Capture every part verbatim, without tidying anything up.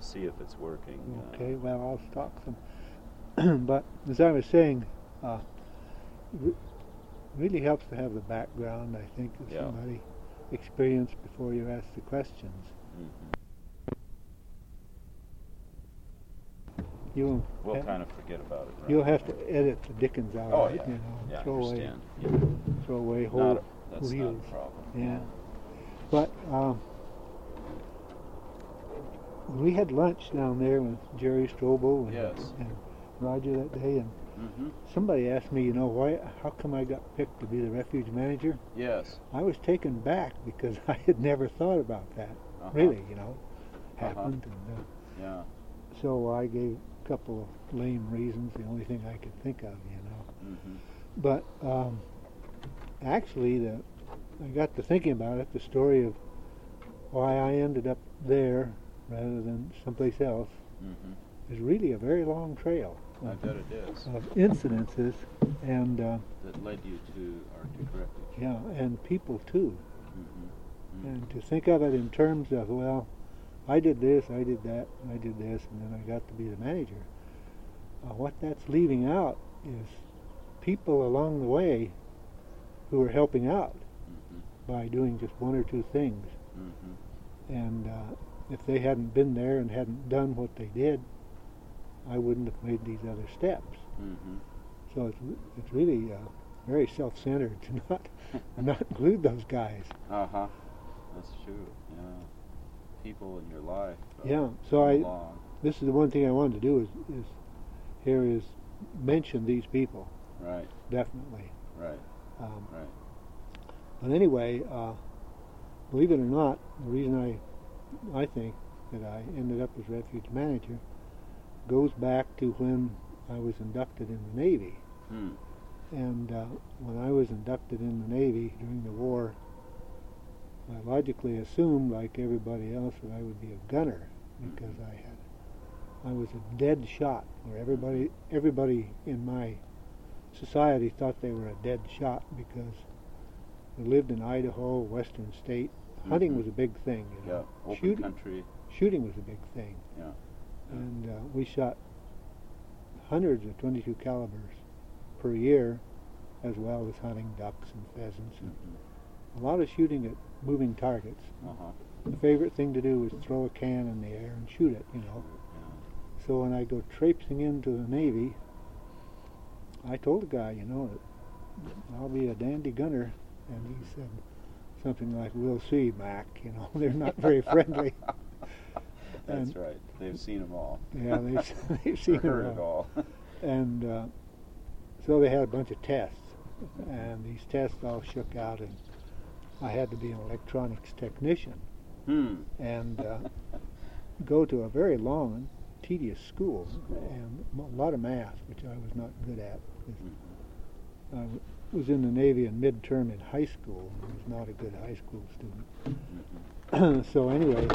see if it's working. Okay, Uh, well, I'll stock some. But as I was saying, uh, re- really helps to have the background, I think, of Yeah. somebody experienced before you ask the questions. mhm. You'll We'll ha- kind of forget about it. Right? you'll have to edit the Dickens out Oh of it, yeah. you know, Yeah, I throw away, understand. Yeah. throw away Not whole a, that's reels. not a problem. Yeah. But um, we had lunch down there with Jerry Strobel and, Yes. and Roger that day, and Mm-hmm. somebody asked me, you know, why? How come I got picked to be the refuge manager? Yes. I was taken back because I had never thought about that. Uh-huh. Really, you know, Uh-huh. happened, and uh, Yeah. so I gave a couple of lame reasons, the only thing I could think of, you know. Mm-hmm. But um, actually, the I got to thinking about it. The story of why I ended up there rather than someplace else Mm-hmm. is really a very long trail I of, bet it is. of incidences, and uh, That led you to Arctic Refuge. yeah, and people too. Mm-hmm. And to think of it in terms of, well, I did this, I did that, I did this, and then I got to be the manager. Uh, what that's leaving out is people along the way who are helping out Mm-hmm. by doing just one or two things. Mm-hmm. And uh, if they hadn't been there and hadn't done what they did, I wouldn't have made these other steps. Mm-hmm. So it's it's really uh, very self-centered to not not include those guys. Uh-huh. That's true. Yeah. People in your life. Uh, Yeah. So come I along. this is the one thing I wanted to do is is here is mention these people Right. definitely. Right. Um, Right. But anyway, uh, believe it or not, the reason I I think that I ended up as refuge manager goes back to when I was inducted in the Navy. Hmm. And uh, when I was inducted in the Navy during the war, I logically assumed, like everybody else, that I would be a gunner because I had I was a dead shot. Where everybody everybody in my society thought they were a dead shot because we lived in Idaho, western state. Hunting Mhm. was a big thing. You Yeah. know? Open Shooting, country. shooting was a big thing. Yeah. And uh, we shot hundreds of twenty-two calibers per year, as well as hunting ducks and pheasants, and Mm-hmm. a lot of shooting at moving targets. Uh-huh. The favorite thing to do was throw a can in the air and shoot it, you know. Yeah. So when I go traipsing into the Navy, I told the guy, you know, that I'll be a dandy gunner, and he said something like, "We'll see, Mac." You know, they're not very friendly. That's And- right. They've seen them all. Yeah, they've, they've seen Or heard it it all. all. And uh, so they had a bunch of tests, and these tests all shook out, and I had to be an electronics technician Hmm. and uh, go to a very long and tedious school and a lot of math, which I was not good at. Mhm. I w- was in the Navy in midterm in high school and was not a good high school student. Mhm. So anyway,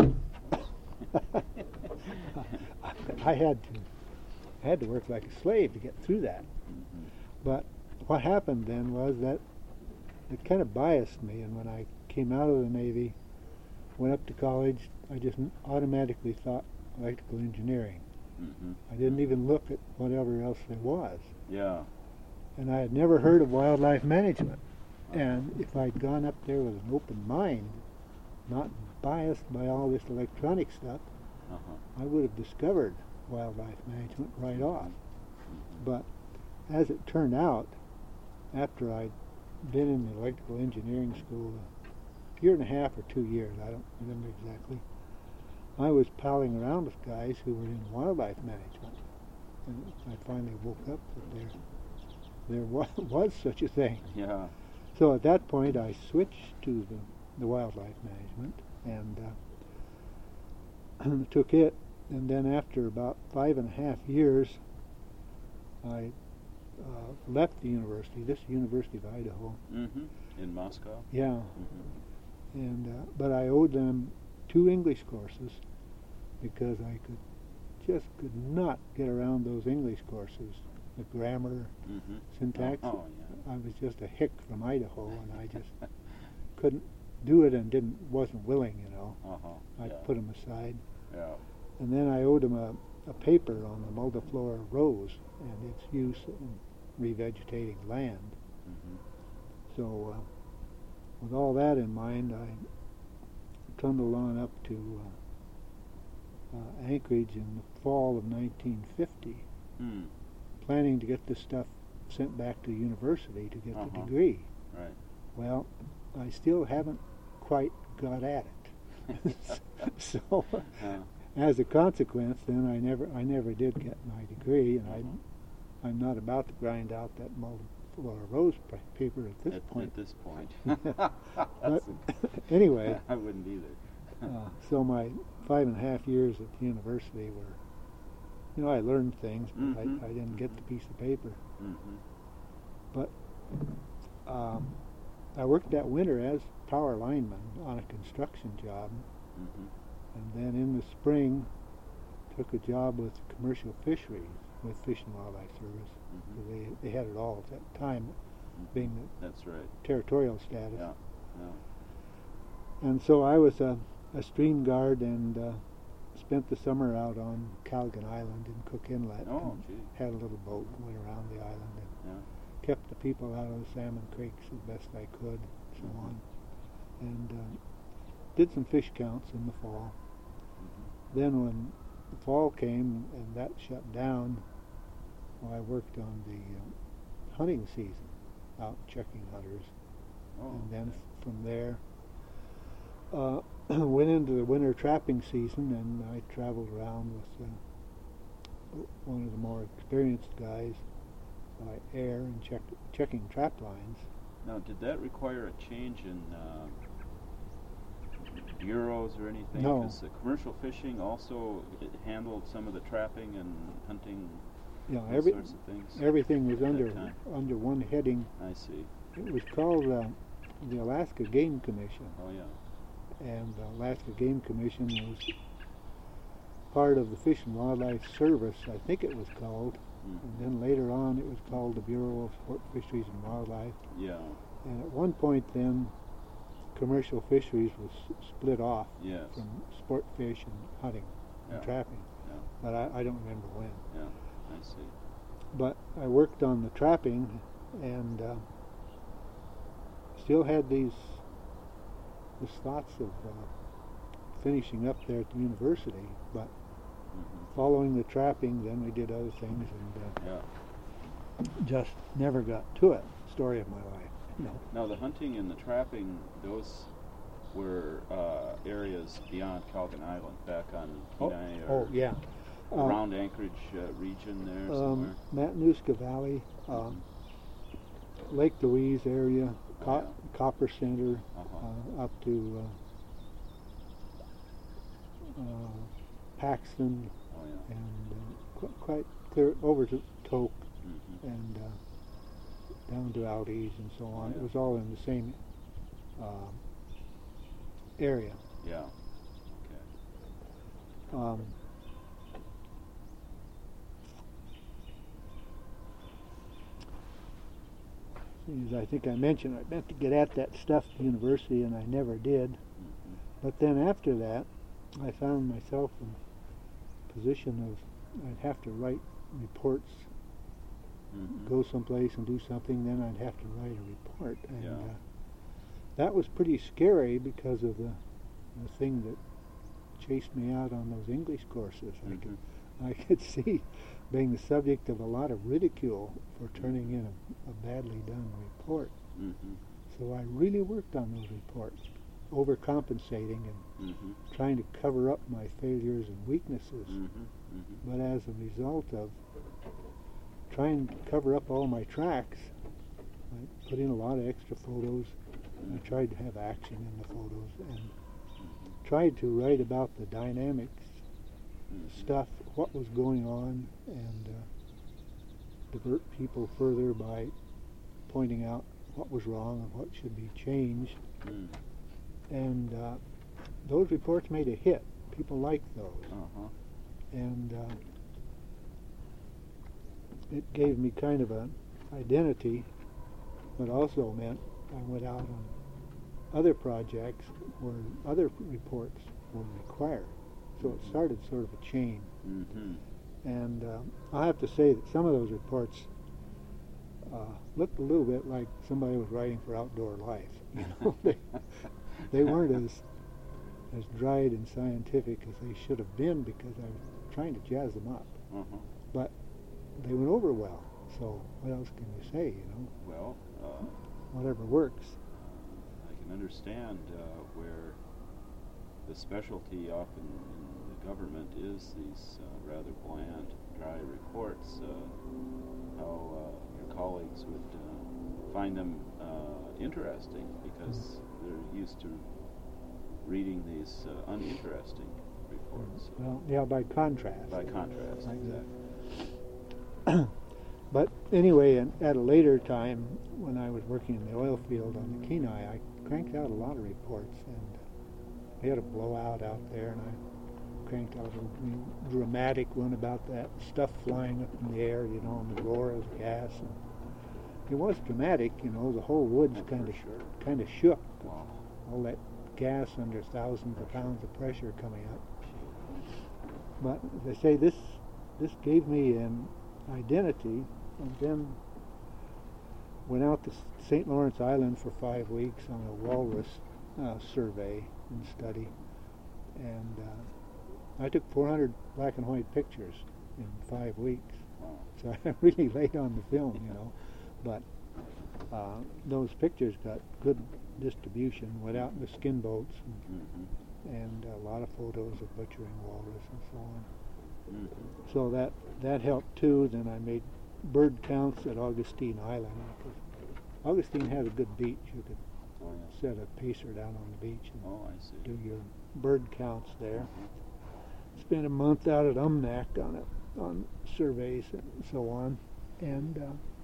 I had to I had to work like a slave to get through that. Mhm. But what happened then was that it kind of biased me, and when I came out of the Navy, went up to college, I just n- automatically thought electrical engineering. Mhm. I didn't even look at whatever else there was. Yeah. And I had never heard of wildlife management. And if I'd gone up there with an open mind, not biased by all this electronic stuff, Uh-huh. I would have discovered wildlife management right off. Mhm. But as it turned out, after I'd been in the electrical engineering school a year and a half or two years, I don't remember exactly, I was palling around with guys who were in wildlife management. And I finally woke up that there, there was, was such a thing. Yeah. So at that point I switched to the, the wildlife management and uh, took it. And then after about five and a half years, I uh, left the university, this University of Idaho. Mhm. In Moscow. Yeah, Mhm. and uh, but I owed them two English courses because I could just could not get around those English courses, the grammar, Mhm. syntax. Oh, yeah. I was just a hick from Idaho, and I just couldn't do it and didn't wasn't willing, you know. Uh-huh. I'd Yeah. put them aside. Yeah. And then I owed him a, a paper on the multiflora rose and its use in revegetating land. Mm-hmm. So uh, with all that in mind, I trundled on up to uh, uh, Anchorage in the fall of nineteen fifty, Mm. planning to get this stuff sent back to the university to get Uh-huh. the degree. Right. Well, I still haven't quite got at it. So, Yeah. as a consequence, then I never, I never did get my degree, and Mhm. I, I'm not about to grind out that multiflora rose pa- paper at this at, point. At this point. But That's anyway, I wouldn't either. uh, so my five and a half years at the university were, you know, I learned things, but Mhm. I, I didn't get the piece of paper. Mm-hmm. But um, I worked that winter as power lineman on a construction job, Mm-hmm. and then in the spring took a job with commercial fisheries with Fish and Wildlife Service. Mm-hmm. They they had it all at that time, being the That's right. territorial status. Yeah. Yeah. And so I was a, a stream guard and uh, spent the summer out on Calgan Island in Cook Inlet. Oh, and gee. had a little boat and went around the island and Yeah. kept the people out of the salmon creeks as best I could, so Mhm. on. And uh, did some fish counts in the fall. Mm-hmm. Then when the fall came and that shut down, well, I worked on the uh, hunting season, out checking hunters. Oh, And then okay. f- from there, uh, went into the winter trapping season, and I traveled around with uh, one of the more experienced guys by air and check, checking trap lines. Now, did that require a change in uh, bureaus or anything? No. Because uh, commercial fishing also it handled some of the trapping and hunting, You know, those every, sorts of things. everything was at under that time. under one heading. I see. It was called uh, the Alaska Game Commission. Oh, yeah. And the Alaska Game Commission was part of the Fish and Wildlife Service, I think it was called, Mhm. and then later on it was called the Bureau of Sport Fisheries and Wildlife. Yeah. And at one point then, commercial fisheries was s- split off Yes. from sport fish and hunting and Yeah. trapping, Yeah. but I, I don't remember when. Yeah. I see. But I worked on the trapping and uh, still had these these thoughts of uh, finishing up there at the university, but Mm-hmm. following the trapping, then we did other things and uh, Yeah. just never got to it. Story of my life. You know. Now, the hunting and the trapping, those were uh, areas beyond Calgan Island, back on Oh, Kenai oh or yeah. Uh, around Anchorage uh, region there somewhere. um, Matanuska Valley, uh, Mhm. Lake Louise area, Oh, Co- yeah. Copper Center, Uh-huh. uh, up to uh, uh, Paxton, Oh, yeah. and uh, qu- quite clear over to Toke Mm-hmm. and uh, down to Aldi's and so on. Yeah. It was all in the same um, area. Yeah. Okay. Um, as I think I mentioned, I meant to get at that stuff at the university, and I never did. Mm-hmm. But then after that, I found myself in a position of I'd have to write reports, Mm-hmm. go someplace and do something, then I'd have to write a report. And Yeah. uh, that was pretty scary because of the, the thing that chased me out on those English courses. I could Mm-hmm. I could see being the subject of a lot of ridicule for turning in a, a badly done report. Mm-hmm. So I really worked on those reports, overcompensating and Mm-hmm. trying to cover up my failures and weaknesses. Mm-hmm. Mm-hmm. But as a result of trying to cover up all my tracks, I put in a lot of extra photos. I tried to have action in the photos and Mm-hmm. tried to write about the dynamics, Mm-hmm. stuff, what was going on, and uh, divert people further by pointing out what was wrong and what should be changed. Mm. And uh, those reports made a hit. People liked those. Uh-huh. And uh, it gave me kind of an identity, but also meant I went out on other projects where other reports were required. So it started sort of a chain. Mm-hmm. And uh, I have to say that some of those reports uh, looked a little bit like somebody was writing for Outdoor Life. You know, they, they weren't as as dried and scientific as they should have been because I was trying to jazz them up. Uh-huh. But they went over well. So what else can you say? You know, Well, uh, whatever works. I can understand uh, where the specialty often in the government is these uh, rather bland, dry reports. Uh, how uh, your colleagues would uh, find them uh, interesting because they're used to reading these uh, uninteresting reports. Well, yeah, by contrast. By contrast, Like exactly. But anyway, and at a later time, when I was working in the oil field on the Kenai, I cranked out a lot of reports, and we had a blowout out there, and I cranked out a dramatic one about that stuff flying up in the air, you know, and the roar of gas. And it was dramatic, you know. The whole woods Oh, kind of for sure. kind of shook. Wow. All that gas under thousands of pounds of pressure coming up. But as I say, this this gave me an identity, and then went out to Saint Lawrence Island for five weeks on a walrus uh, survey and study, and uh, I took four hundred black and white pictures in five weeks. Wow. So I really laid on the film, you know. But uh, those pictures got good distribution. Went out in the skin boats and, Mm-hmm. and a lot of photos of butchering walrus and so on. Mm-hmm. So that that helped too. Then I made bird counts at Augustine Island, because Augustine has a good beach. You could Oh, yeah. set a pacer down on the beach and Oh, I see. do your bird counts there. Mhm. Spent a month out at Umnak on it, on surveys and so on. And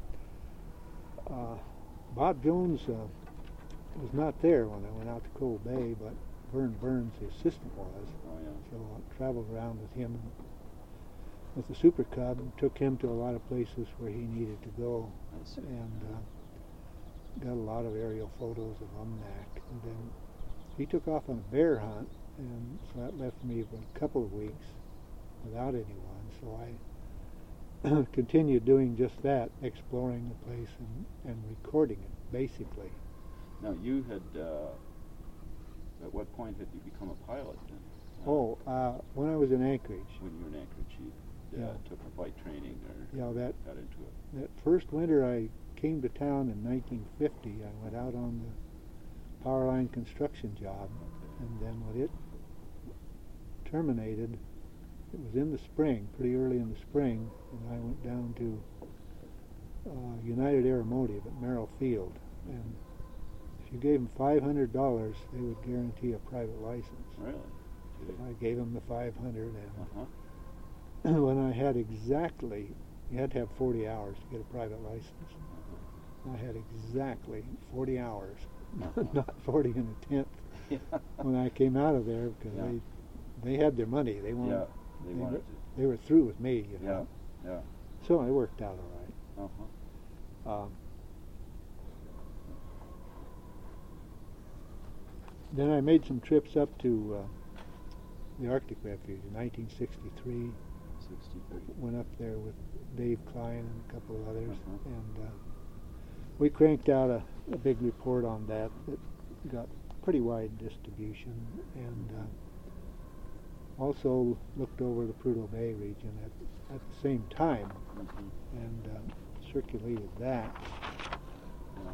uh, uh, Bob Jones uh, was not there when I went out to Cold Bay, but Vern Burns, the assistant, was. Oh, yeah. So I traveled around with him with the Super Cub, and took him to a lot of places where he needed to go, I see. and uh, got a lot of aerial photos of Umnak. And then he took off on a bear hunt, and so that left me for a couple of weeks without anyone. So I continued doing just that, exploring the place and, and recording it, basically. Now, you had, uh, at what point had you become a pilot then? Uh, Oh, uh, when I was in Anchorage, When you were in Anchorage, you uh, Yeah. took a flight training or yeah, that got into it. that first winter I came to town in nineteen fifty, I went out on the power line construction job, and then when it terminated, it was in the spring, pretty early in the spring, and I went down to uh, United Aeromotive at Merrill Field, and if you gave them five hundred dollars, they would guarantee a private license. Really? Did it- I gave them the five hundred, and Uh-huh. when I had exactly, you had to have forty hours to get a private license. Uh-huh. I had exactly forty hours, Uh-huh. not forty and a tenth, Yeah. when I came out of there, because Yeah. they they had their money. They wanted, Yeah, they they wanted were, to. they were through with me, you Yeah, know. yeah. So it worked out all right. Uh-huh. Um, then I made some trips up to uh, the Arctic Refuge in nineteen sixty-three. sixty-three. Went up there with Dave Klein and a couple of others, Uh-huh. and uh, we cranked out a, a big report on that that got pretty wide distribution, and uh, also looked over the Prudhoe Bay region at, at the same time, Mm-hmm. and uh, circulated that. Yeah.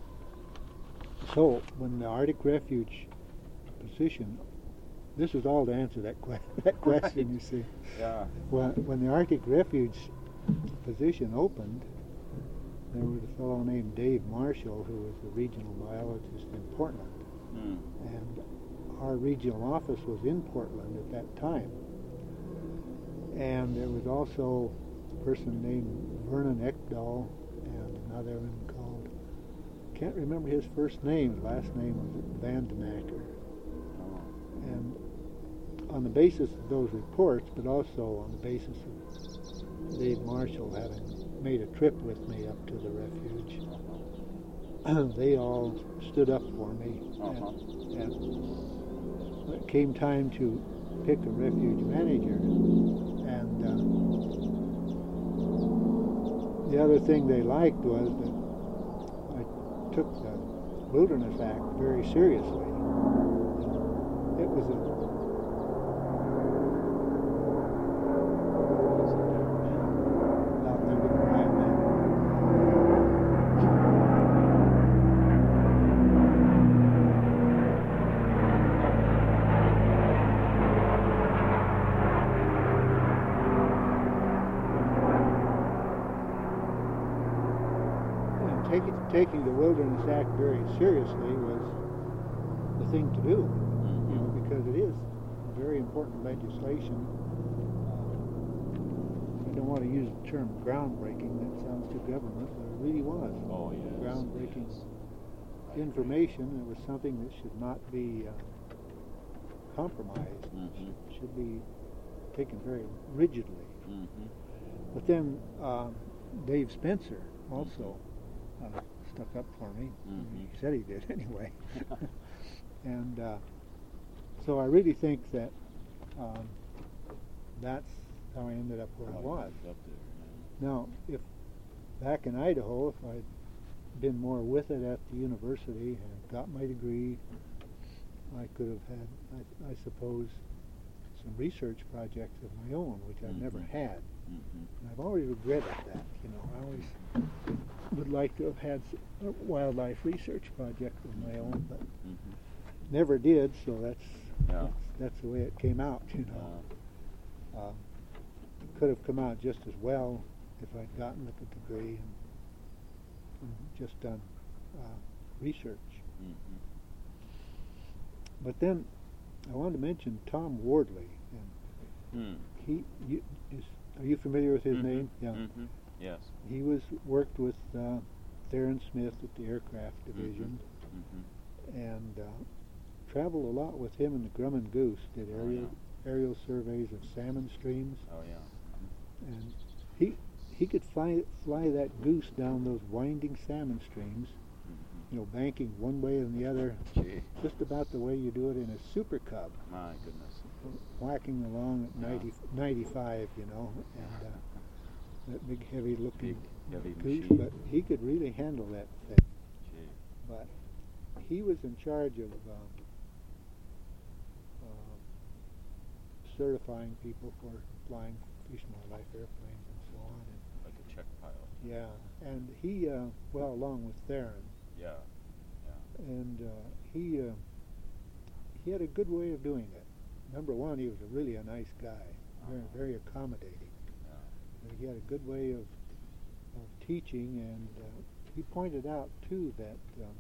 So when the Arctic Refuge position, this is all to answer that, que- that question, Right. you see. Yeah. When, when the Arctic Refuge position opened, there was a fellow named Dave Marshall, who was the regional biologist in Portland, Mm. and our regional office was in Portland at that time. And there was also a person named Vernon Ekdahl, and another one called, can't remember his first name, his last name was Van den Acker. Oh. And on the basis of those reports, but also on the basis of Dave Marshall having made a trip with me up to the refuge, they all stood up for me. Uh-huh. And, and when it came time to pick a refuge manager. And uh, the other thing they liked was that I took the Wilderness Act very seriously. It was a outnumbered wild men. And taking taking the Wilderness Act very seriously was the thing to do, you know, because it is very important legislation. Uh, I don't want to use the term groundbreaking, that sounds too government, but it really was. Oh, yes. Groundbreaking yes. information. It was something that should not be uh, compromised. Mm-hmm. It should be taken very rigidly. Mm-hmm. But then uh, Dave Spencer also uh, stuck up for me. Mm-hmm. He said he did anyway. And uh, so I really think that um, that's how I ended up where I was. Up there, Now, if back in Idaho, if I'd been more with it at the university and got my degree, I could have had, I, I suppose, some research projects of my own, which I've Mm-hmm. never had. Mm-hmm. And I've always regretted that. You know, I always would like to have had s- a wildlife research project of my own, but Mm-hmm. never did. So that's Yeah. that's, that's the way it came out. You know, Uh, uh, it could have come out just as well if I'd gotten the degree and, and just done uh, research. mm-hmm. But then I wanted to mention Tom Wardley, and Mm. he you, is. Are you familiar with his Mhm. name? Yeah. Mhm. Yes. He was worked with uh, Theron Smith at the Aircraft Division, Mhm. and uh, traveled a lot with him and the Grumman Goose. Did Oh, aerial aerial surveys of salmon streams, Oh yeah. and he he could fly fly that goose down those winding salmon streams, Mhm. you know, banking one way and the other, Gee, just about the way you do it in a Super Cub, my goodness. whacking along at Yeah. ninety, ninety-five, you know, and uh, that big heavy looking Big, heavy goose, machine. but he could really handle that thing. Gee. But he was in charge of um, uh, certifying people for flying fish and wildlife airplanes and so on. And Like a check pilot. yeah, and he, uh, well, along with Theron, Yeah. Yeah. and uh, he uh, he had a good way of doing it. Number one, he was a really a nice guy, very Uh-huh. very accommodating. Yeah. But he had a good way of of teaching, and uh, he pointed out too that um,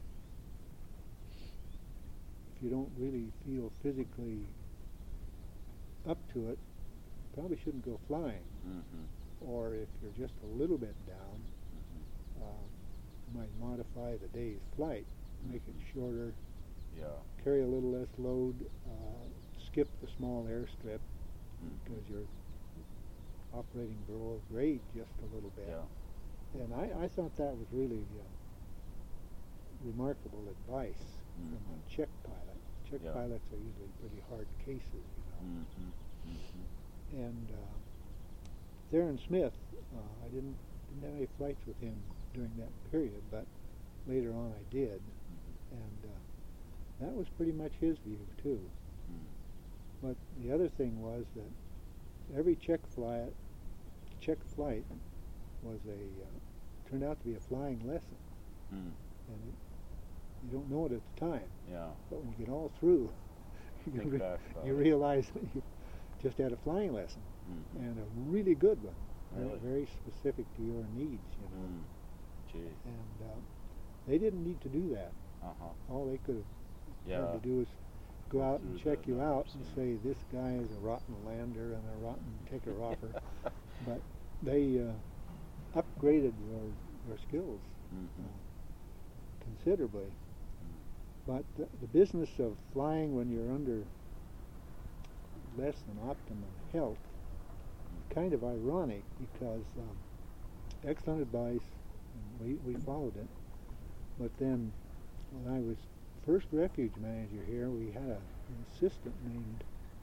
if you don't really feel physically up to it, you probably shouldn't go flying. Mhm. Or if you're just a little bit down, Mhm. uh, you might modify the day's flight, make it shorter, Yeah. carry a little less load, uh, skip the small airstrip Mhm. because you're operating below grade just a little bit. Yeah. And I, I thought that was really uh, remarkable advice from Mhm. a check pilot. Check Yeah. pilots are usually pretty hard cases, you know. Mhm. Mhm. And uh, Theron Smith, uh, I didn't didn't have any flights with him during that period, but later on I did, and uh, that was pretty much his view too. Mm. But the other thing was that every check flight, check flight, was a uh, turned out to be a flying lesson, Mm. and it, you don't know it at the time, Yeah. but when you get all through, you, Think re- back about you it. realize that you just had a flying lesson, Mhm. and a really good one, very- Really? very specific to your needs, you know. Mm. Gee. And uh, they didn't need to do that. Uh huh. All they could have Yeah. had to do is go out and through check the you out numbers, and yeah. say this guy is a rotten lander and a rotten taker offer. But they uh, upgraded your your skills Mhm. uh, considerably. But the, the business of flying when you're under less than optimum health is kind of ironic because um, excellent advice, and we, we followed it. But then when I was first refuge manager here, we had a, an assistant named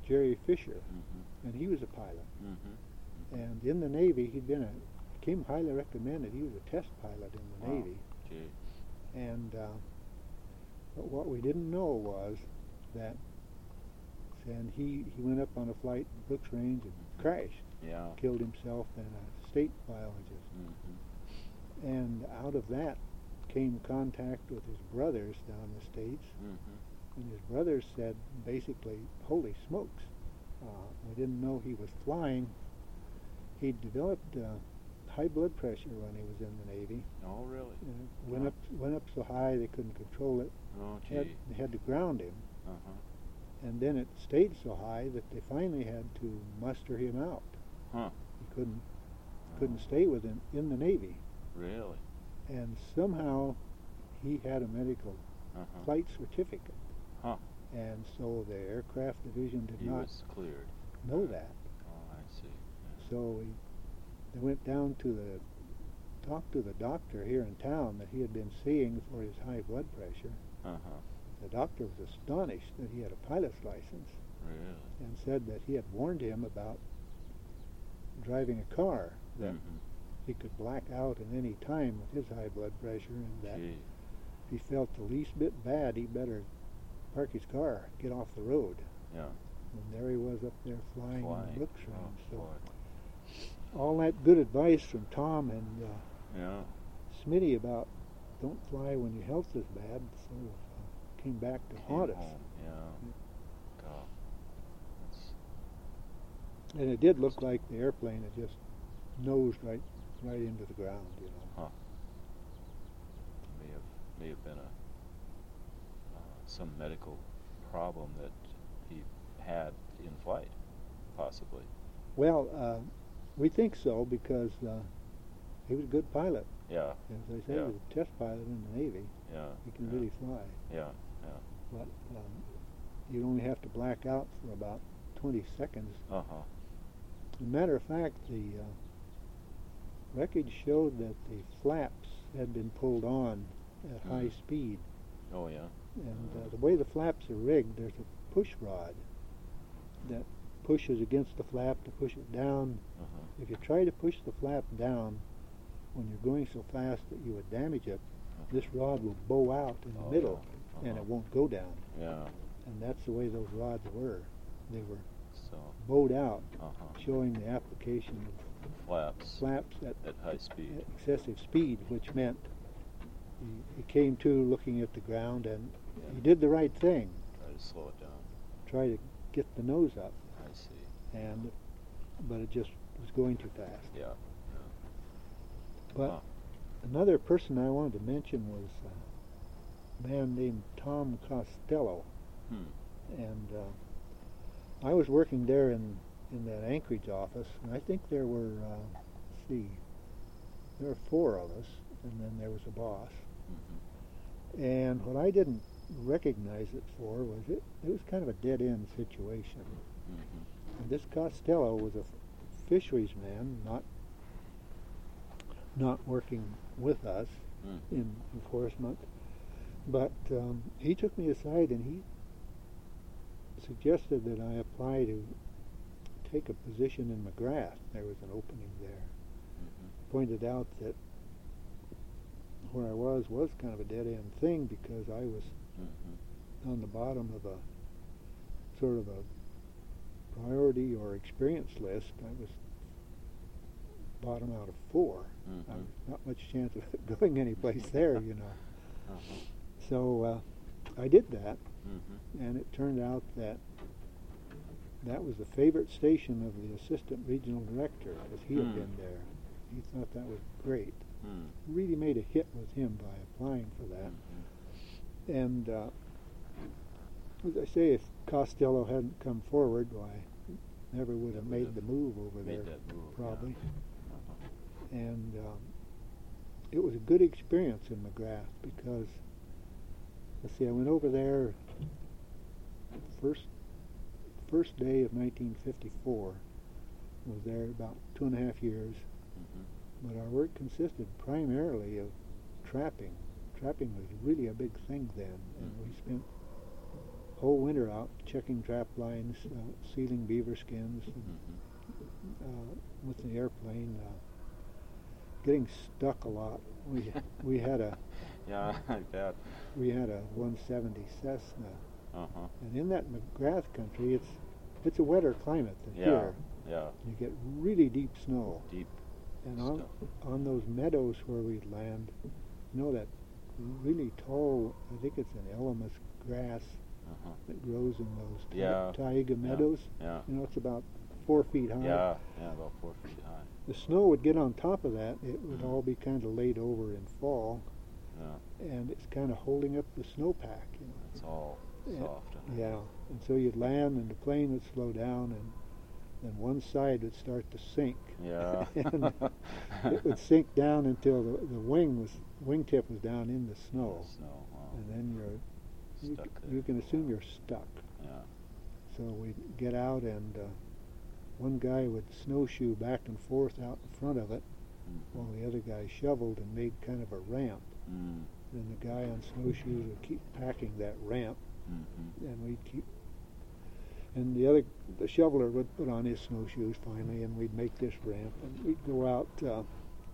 Jerry Fisher, Mm-hmm. and he was a pilot. Mm-hmm. And in the Navy, he'd been a, became highly recommended. He was a test pilot in the Wow. Navy. Gee. And uh, but what we didn't know was that, and he, he went up on a flight at Brooks Range and crashed, Yeah. killed himself and a state biologist. Mm-hmm. And out of that came contact with his brothers down the States. Mm-hmm. And his brothers said, basically, holy smokes, uh, we didn't know he was flying. He'd developed uh, high blood pressure when he was in the Navy. Oh, really? Uh, went Wow. up went up so high they couldn't control it. Oh, gee. Had, they had to ground him. Uh-huh. And then it stayed so high that they finally had to muster him out. Huh. He couldn't Oh, couldn't stay with him in the Navy. Really? And somehow he had a medical Uh-huh. flight certificate. Huh. And so the aircraft division did He not was cleared. know that. Oh, I see. Yeah. So we, they went down to the, talked to the doctor here in town that he had been seeing for his high blood pressure. Uh-huh. The doctor was astonished that he had a pilot's license Really? and said that he had warned him about driving a car, that Mm-hmm. he could black out at any time with his high blood pressure, and that Gee. if he felt the least bit bad, he better park his car, get off the road. Yeah. And there he was up there flying, Flying. in the Brooks Oh, Range. So boy. all that good advice from Tom and uh, Yeah. Smitty about don't fly when your health is bad sort of uh, came back to Came haunt us. home. Yeah. God. That's, And it did look like the airplane had just nosed right right into the ground, you know. huh. May have may have been a uh, some medical problem that he had in flight, possibly. Well, uh, we think so because uh, he was a good pilot. Yeah. As I say, Yeah. he was a test pilot in the Navy. Yeah. He can yeah. really fly. Yeah. Yeah. But um, you'd only have to black out for about twenty seconds. Uh huh. As a matter of fact, the uh, wreckage showed that the flaps had been pulled on at high Mhm. speed. Oh yeah. And uh, the way the flaps are rigged, there's a push rod that pushes against the flap to push it down. Uh huh. If you try to push the flap down when you're going so fast that you would damage it, this rod will bow out in the Oh, middle yeah. and Uh-huh. it won't go down. Yeah. And that's the way those rods were. They were So. bowed out, Uh huh. showing the application of Flaps. flaps at At high speed. at excessive speed, which meant he, he came to looking at the ground, and Yeah. he did the right thing, Try to slow it down. try to get the nose up, I see. and but it just was going too fast. Yeah. But Huh. another person I wanted to mention was a man named Tom Costello, Hmm. and uh, I was working there in in that Anchorage office, and I think there were uh, let's see, there were four of us, and then there was a boss. Mm-hmm. And what I didn't recognize it for was it, it was kind of a dead-end situation. Mm-hmm. And this Costello was a fisheries man, not not working with us Mm. in enforcement, but um, he took me aside and he suggested that I apply to take a position in McGrath. There was an opening there. Mm-hmm. Pointed out that where I was was kind of a dead-end thing because I was Mm-hmm. on the bottom of a sort of a priority or experience list. I was bottom out of four. Mm-hmm. I was not much chance of going anyplace there, you know. Uh-huh. So uh, I did that, Mm-hmm. and it turned out that that was the favorite station of the assistant regional director, because he had Hmm. been there. He thought that was great. Mm. Really made a hit with him by applying for that. Mm-hmm. And uh, as I say, if Costello hadn't come forward, why, never would have Never made have the move over Made there, that move. probably. Yeah. Uh-huh. And um, it was a good experience in McGrath because, let's see, I went over there first first day of nineteen fifty-four. Was there about two and a half years, Mm-hmm. but our work consisted primarily of trapping. Trapping was really a big thing then, and we spent whole winter out checking trap lines, uh, sealing beaver skins, and, Mm-hmm. uh, with the airplane, uh, getting stuck a lot. We we had a Yeah, I bet. we had a one seventy Cessna, Uh-huh. and in that McGrath country, it's it's a wetter climate than Yeah, here. yeah. You get really deep snow, Deep and on stuff. on those meadows where we'd land, you know that really tall, I think it's an Elamus grass Uh-huh. that grows in those ta- Yeah, taiga yeah, meadows. Yeah. You know, it's about four feet high. Yeah, yeah, about four feet high. The snow would get on top of that. It would Mhm. all be kind of laid over in fall, Yeah. and it's kind of holding up the snowpack. You know. It's all Yeah, soft. And Yeah, and so you'd land, and the plane would slow down, and then one side would start to sink. Yeah. And it would sink down until the, the wing was wingtip was down in the snow, Snow. Wow. and then you're you, Stuck c- there. you can assume you're stuck. Yeah. So we'd get out, and uh, one guy would snowshoe back and forth out in front of it, Mm-hmm. while the other guy shoveled and made kind of a ramp. Mm. Then the guy on snowshoes would keep packing that ramp, Mm-hmm. and we'd keep. And the other, the shoveler would put on his snowshoes finally, and we'd make this ramp, and we'd go out, uh,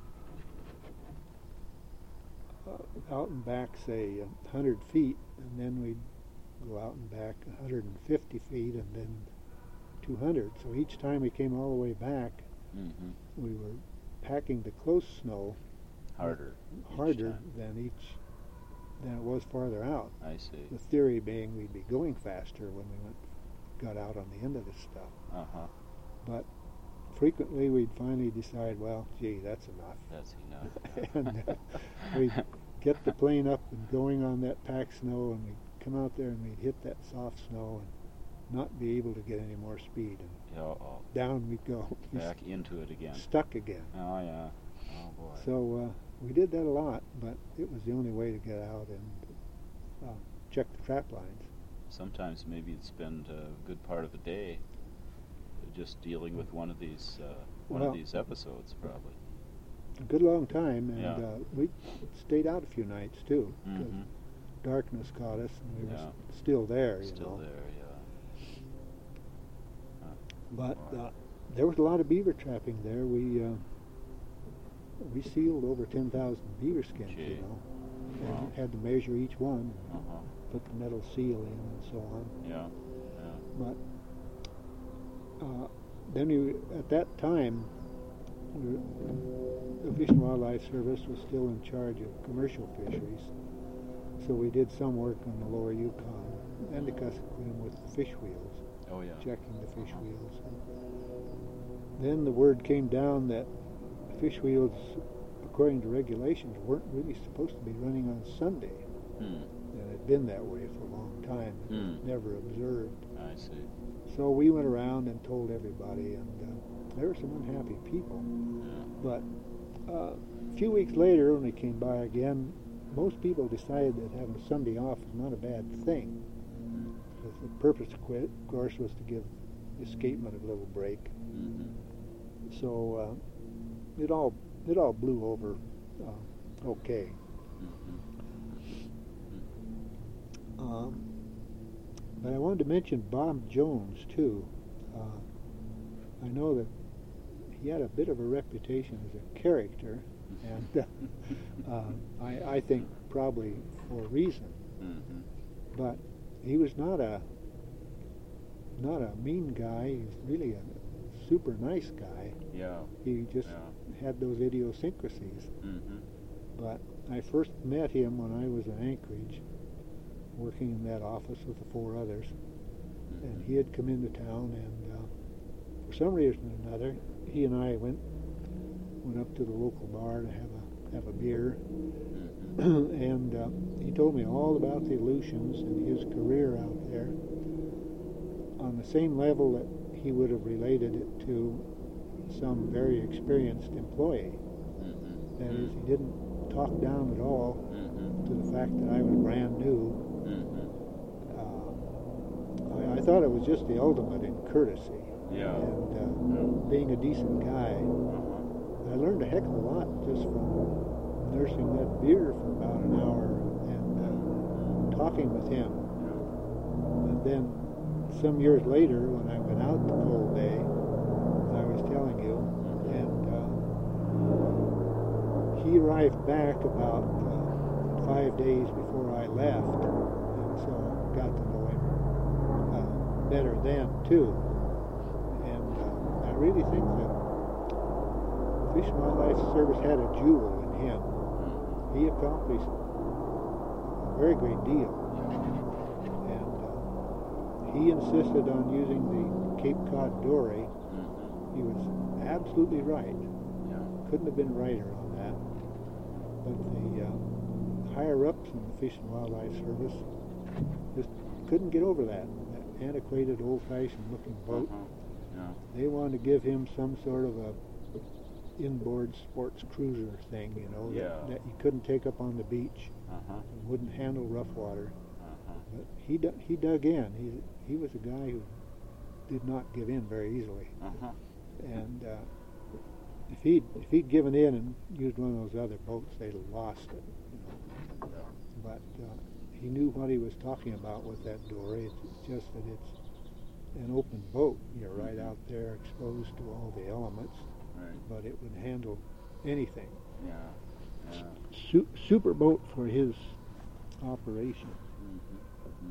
uh, out and back, say, a hundred feet, and then we'd go out and back a hundred and fifty feet, and then two hundred. So each time we came all the way back, Mm-hmm. we were packing the close snow Harder. each harder time. than each than it was farther out. I see. The theory being we'd be going faster when we went got out on the end of this stuff. Uh-huh. But frequently we'd finally decide, well, gee, that's enough. That's enough. And uh, we'd get the plane up and going on that packed snow, and we'd come out there and we'd hit that soft snow and not be able to get any more speed, and Yeah, oh, down we'd go. back into it again. Stuck again. Oh, yeah. Oh, boy. So uh, we did that a lot, but it was the only way to get out and uh, check the trap lines. Sometimes maybe you'd spend a good part of the day just dealing with one of these uh, one Well, of these episodes, probably. A good long time, and Yeah. uh, we stayed out a few nights too, because Mm-hmm. darkness caught us, and we were Yeah. s- still there. You Still know. there, yeah. Huh. But Wow. uh, there was a lot of beaver trapping there. We uh, we sealed over ten thousand beaver skins, Gee. you know, Wow. and had to measure each one, Uh-huh. put the metal seal in, and so on. Yeah. Yeah. But uh, then you, at that time, we were, the Fish and Wildlife Service was still in charge of commercial fisheries, so we did some work on the lower Yukon and the Kuskokwim with the fish wheels, Oh, yeah. checking the fish wheels. Then the word came down that fish wheels, according to regulations, weren't really supposed to be running on Sunday. Hmm. And it had been that way for a long time. It was Hmm. never observed. I see. So we went around and told everybody, and uh, there were some unhappy people. Yeah. But uh, a few weeks later, when we came by again, most people decided that having Sunday off was not a bad thing. Mm-hmm. Because the purpose, of course, of course, was to give escapement a little break. Mm-hmm. So uh, it all it all blew over uh, okay. Mm-hmm. Um, but I wanted to mention Bob Jones too. Uh, I know that he had a bit of a reputation as a character, and uh, uh, I, I think probably for a reason. Mm-hmm. But he was not a not a mean guy. He was really a super nice guy. Yeah. He just Yeah. had those idiosyncrasies. Mm-hmm. But I first met him when I was in Anchorage, working in that office with the four others. And he had come into town, and uh, for some reason or another, he and I went went up to the local bar to have a have a beer. Mm-hmm. And uh, he told me all about the Aleutians and his career out there on the same level that he would have related it to some very experienced employee. Mm-hmm. That is, he didn't talk down at all Mm-hmm. to the fact that I was brand new. Mm-hmm. Uh, I, I thought it was just the ultimate in courtesy Yeah. and uh, Yeah. being a decent guy. Uh-huh. I learned a heck of a lot just from nursing that beer for about an hour and uh, talking with him. Yeah. And then some years later, when I went out the Pole Day, I was telling you, and uh, he arrived back about uh, five days before I left, and so got to know him uh, better then too. And uh, I really think that Fish and Wildlife Service had a jewel in him. He accomplished a very great deal. And uh, he insisted on using the Cape Cod dory. He was absolutely right. Couldn't have been righter on that. But the uh, higher-ups in the Fish and Wildlife Service just couldn't get over that, that antiquated, old-fashioned looking boat. Uh-huh. Yeah. They wanted to give him some sort of a inboard sports cruiser thing, you know, Yeah. that, that you couldn't take up on the beach. Uh-huh. And wouldn't handle rough water. Uh-huh. But he du- he dug in. He he was a guy who did not give in very easily. Uh-huh. And uh, if he'd if he'd given in and used one of those other boats, they'd have lost it. You know. Yeah. But uh, he knew what he was talking about with that dory. It's just that it's an open boat. You're right out there, exposed to all the elements. Right. But it would handle anything. Yeah. Yeah. Su- super boat for his operation. Mm-hmm.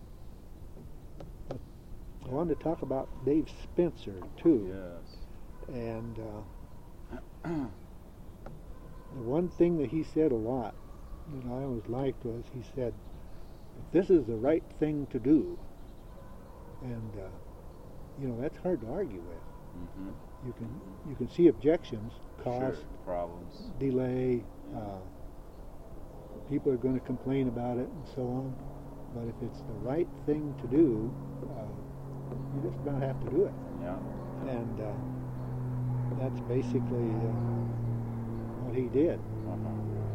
Mm-hmm. I wanted to talk about Dave Spencer too. Yes. And uh, the one thing that he said a lot that I always liked was he said, "This is the right thing to do." And uh, you know, that's hard to argue with. Mm-hmm. You can you can see objections, cost, Sure. Problems. delay. Uh, people are going to complain about it and so on. But if it's the right thing to do, uh, you just don't have to do it. Yeah. And uh, that's basically uh, what he did. Uh-huh.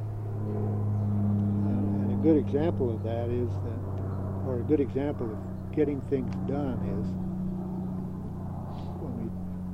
And, and a good example of that is that, or a good example of getting things done is when we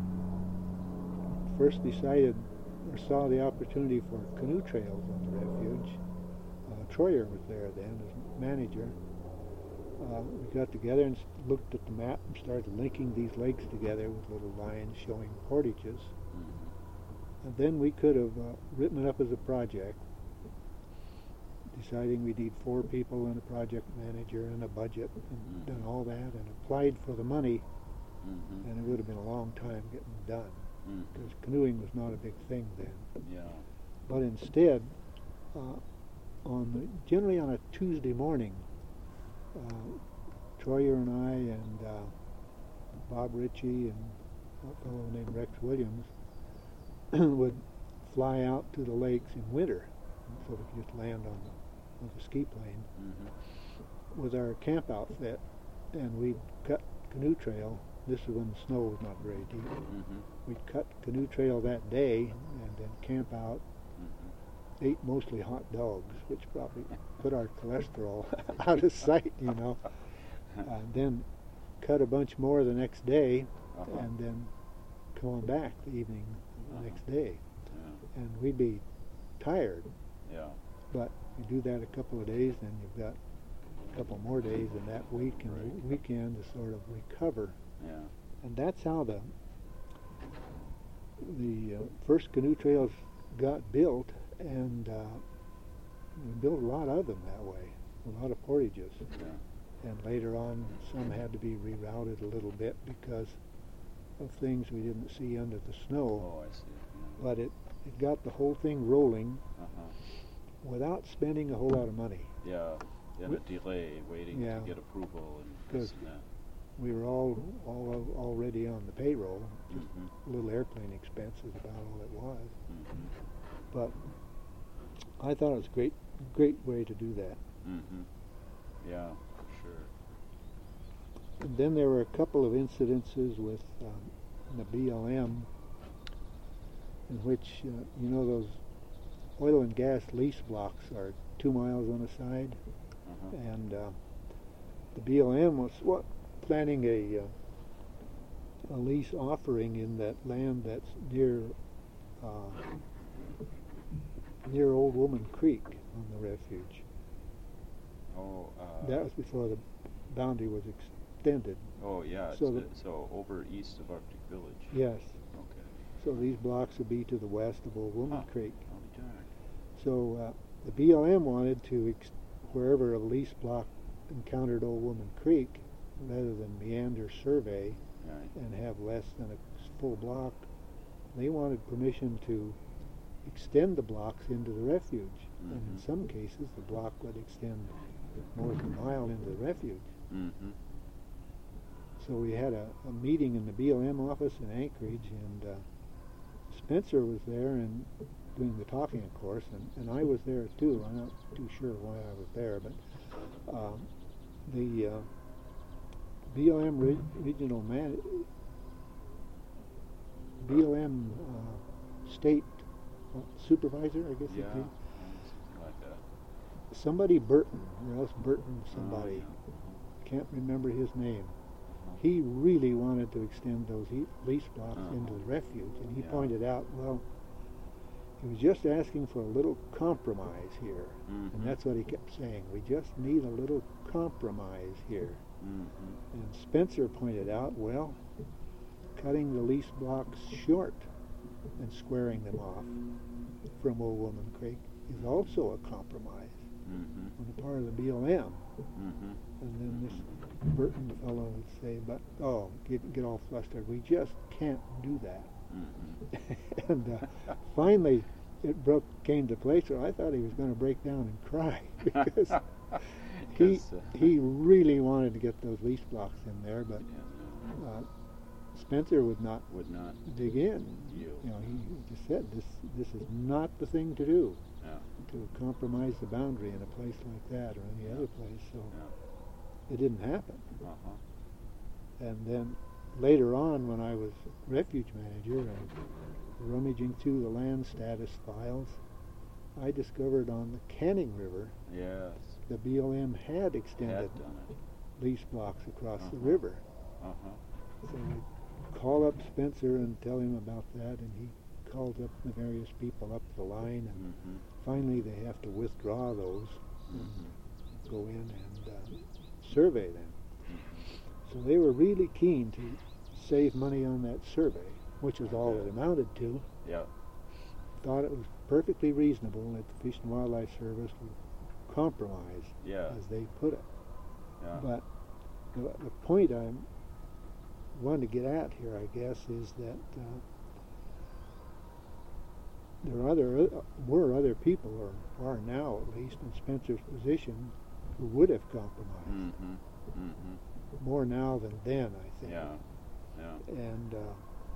first decided or saw the opportunity for canoe trails on the refuge. Uh, Troyer was there then as manager. Uh, we got together and looked at the map and started linking these lakes together with little lines showing portages. Mm-hmm. And then we could have uh, written it up as a project, deciding we need four people and a project manager and a budget and Mm-hmm. done all that and applied for the money, Mm-hmm. and it would have been a long time getting done Mm-hmm. because canoeing was not a big thing then. Yeah. But instead, uh, on the, generally on a Tuesday morning, uh, Troyer and I and uh, Bob Ritchie and a fellow named Rex Williams would fly out to the lakes in winter, so we could just land on the, on the ski plane Mm-hmm. with our camp outfit, and we'd cut canoe trail. This is when the snow was not very deep. Mm-hmm. We'd cut canoe trail that day and then camp out, Mm-hmm. ate mostly hot dogs, which probably put our cholesterol out of sight, you know. And then cut a bunch more the next day, Uh-huh. and then come on back the evening the Uh-huh. next day. Yeah. And we'd be tired, Yeah. but you do that a couple of days, then you've got a couple more days in that week and Right. the weekend to sort of recover. Yeah. And that's how the the uh, first canoe trails got built, and uh, we built a lot of them that way, a lot of portages. Yeah. And later on, some had to be rerouted a little bit because of things we didn't see under the snow. Oh, I see. Yeah. But it, it got the whole thing rolling Uh-huh. without spending a whole lot of money. Yeah. Then We- a delay waiting Yeah. to get approval and Because this and that. we were all, all already on the payroll. Just Mm-hmm. a little airplane expense is about all it was. Mm-hmm. But I thought it was a great, great way to do that. Mm-hmm. Yeah, for sure. And then there were a couple of incidences with um, the B L M in which, uh, you know, those oil and gas lease blocks are two miles on a side, Uh-huh. and uh, the B L M was what planning a uh, a lease offering in that land that's near uh, near Old Woman Creek on the refuge. Oh, uh, That was before the boundary was extended. Oh, yeah. So So, the- so over east of Arctic Village. Yes. Okay. So these blocks would be to the west of Old Woman Huh. Creek. I'll be darned. So uh, the B L M wanted to, ex- wherever a lease block encountered Old Woman Creek, rather than meander survey Right. and have less than a full block, they wanted permission to extend the blocks into the refuge. And in Mhm. some cases, the block would extend more than a mile into the refuge. Mm-hmm. So we had a, a meeting in the B L M office in Anchorage, and uh, Spencer was there and doing the talking, of course, and, and I was there too. I'm not too sure why I was there, but um, the uh, B L M re- regional man, B L M uh, state uh, supervisor, I guess. Yeah. it'd be, yeah, Something like that. somebody Burton, or else Burton somebody. Oh, Can't remember his name. yeah. He really wanted to extend those e- lease blocks Uh-huh. into the refuge, and he Yeah. pointed out, well, he was just asking for a little compromise here, Mhm. and that's what he kept saying. We just need a little compromise here. Mm-hmm. And Spencer pointed out, well, cutting the lease blocks short and squaring them off from Old Woman Creek is also a compromise Mm-hmm. on the part of the B L M. Mm-hmm. And then this Burton fellow would say, but, oh, get, get all flustered. We just can't do that. Mm-hmm. and uh, finally, it broke came to place where I thought he was going to break down and cry because he, 'Cause, uh, he really wanted to get those lease blocks in there, but yeah, uh, Spencer would not would not dig in. yield. You know, he just said, this, this is not the thing to do, Yeah. to compromise the boundary in a place like that or any other place. So Yeah. it didn't happen. Uh-huh. And then later on, when I was refuge manager and rummaging through the land status files, I discovered on the Canning River Yes. the B L M had extended Had done it. lease blocks across the Uh-huh. river. Uh-huh. So I call up Spencer and tell him about that, and he calls up the various people up the line, and Mm-hmm. finally they have to withdraw those and Mm-hmm. go in and uh, survey them. Mm-hmm. So they were really keen to save money on that survey, which was all it amounted to. Yeah. Thought it was perfectly reasonable that the Fish and Wildlife Service would compromise, Yeah. as they put it. Yeah. But the, the point I wanted to get at here, I guess, is that uh, there are other uh, were other people, or are now at least, in Spencer's position, who would have compromised. Mm-hmm. Mm-hmm. More now than then, I think. Yeah. Yeah. And uh,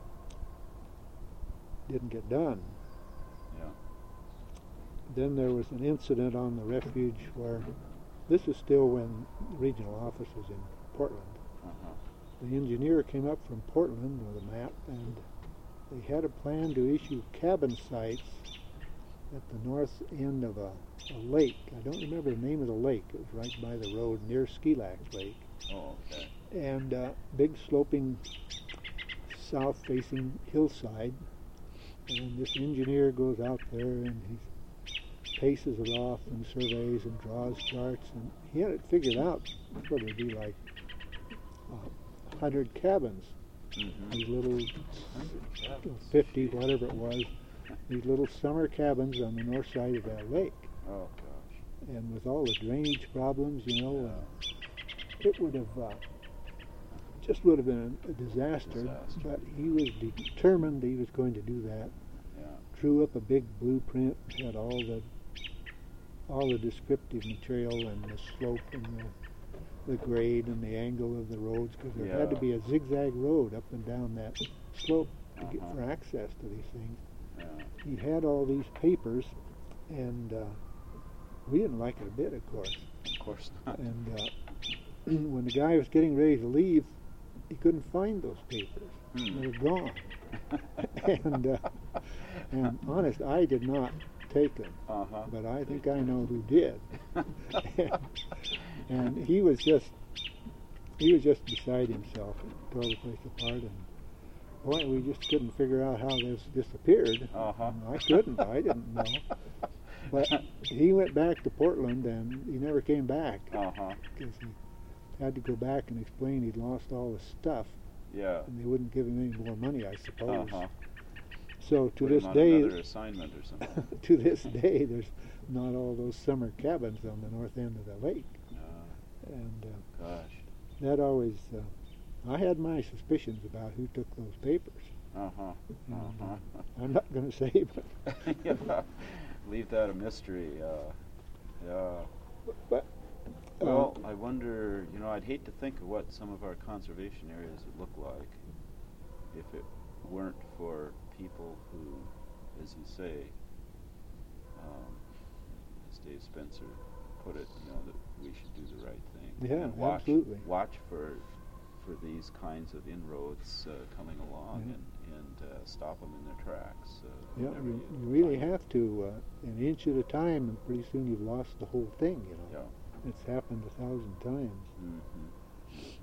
didn't get done. Yeah. Then there was an incident on the refuge where, this was still when the regional office was in Portland. Uh-huh. The engineer came up from Portland with a map, and they had a plan to issue cabin sites at the north end of a, a lake. I don't remember the name of the lake. It was right by the road near Skilax Lake. Oh, okay. And uh, big sloping south-facing hillside. And this engineer goes out there and he paces it off and surveys and draws charts. And he had it figured out. What would be like a hundred cabins. Mm-hmm. These little fifty, whatever it was. These little summer cabins on the north side of that lake. Oh, gosh. And with all the drainage problems, you know, uh, it would have uh, just would have been a disaster, Disaster. but he was determined he was going to do that. Yeah. Drew up a big blueprint, had all the all the descriptive material and the slope and the, the grade and the angle of the roads, because there had to Yeah. be a zigzag road up and down that slope to get Uh-huh. for access to these things. Yeah. He had all these papers, and uh, we didn't like it a bit, of course. Of course not. And uh, when the guy was getting ready to leave, he couldn't find those papers. Hmm. They were gone. and, uh, and honest, I did not take them, Uh-huh. but I think I know who did. And he was just, he was just beside himself. It tore the place apart, and boy, we just couldn't figure out how this disappeared. Uh-huh. I couldn't. I didn't know. But he went back to Portland, and he never came back Uh-huh. because he had to go back and explain he'd lost all his stuff, Yeah. and they wouldn't give him any more money, I suppose. Uh-huh. So to Put this him on day, another assignment or something. to this day, there's not all those summer cabins on the north end of the lake, Uh, and uh, gosh. that always. Uh, I had my suspicions about who took those papers. Uh-huh. And, Uh-huh. uh, I'm not going to say, but Yeah. Leave that a mystery. Uh, yeah. but uh, Well, I wonder, you know, I'd hate to think of what some of our conservation areas would look like if it weren't for people who, as you say, um, as Dave Spencer put it, you know, that we should do the right thing. Yeah, and watch, absolutely. Watch for for these kinds of inroads uh, coming along Yeah. and, and uh, stop them in their tracks. Uh, yeah, whenever you, you really find have to uh, an inch at a time, and pretty soon you've lost the whole thing. You know, Yeah. it's happened a thousand times. Mm-hmm. Mm-hmm.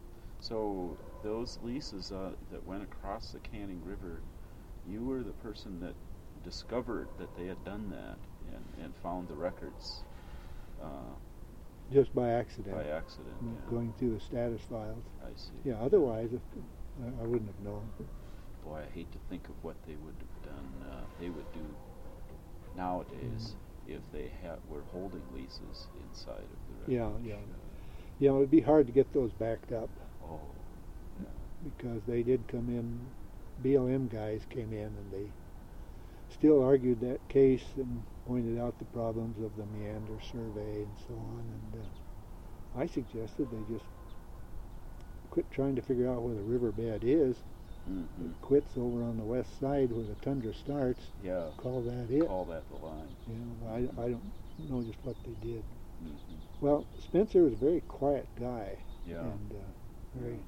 So those leases uh, that went across the Canning River, you were the person that discovered that they had done that and, and found the records uh, Just by accident. by accident. Mm, Yeah. Going through the status files. I see. Yeah, otherwise, if, I, I wouldn't have known. Boy, I hate to think of what they would have done. Uh, they would do nowadays if they ha- were holding leases inside of the Yeah, refuge. yeah. Uh, You know, it'd be hard to get those backed up oh, yeah. because they did come in, B L M guys came in and they still argued that case and pointed out the problems of the meander survey and so on. And uh, I suggested they just quit trying to figure out where the riverbed is. Mm-hmm. It quits over on the west side where the tundra starts. Yeah. Call that it. Call that the line. You know, I, I don't know just what they did. Mm-hmm. Well, Spencer was a very quiet guy. Yeah. And uh, very.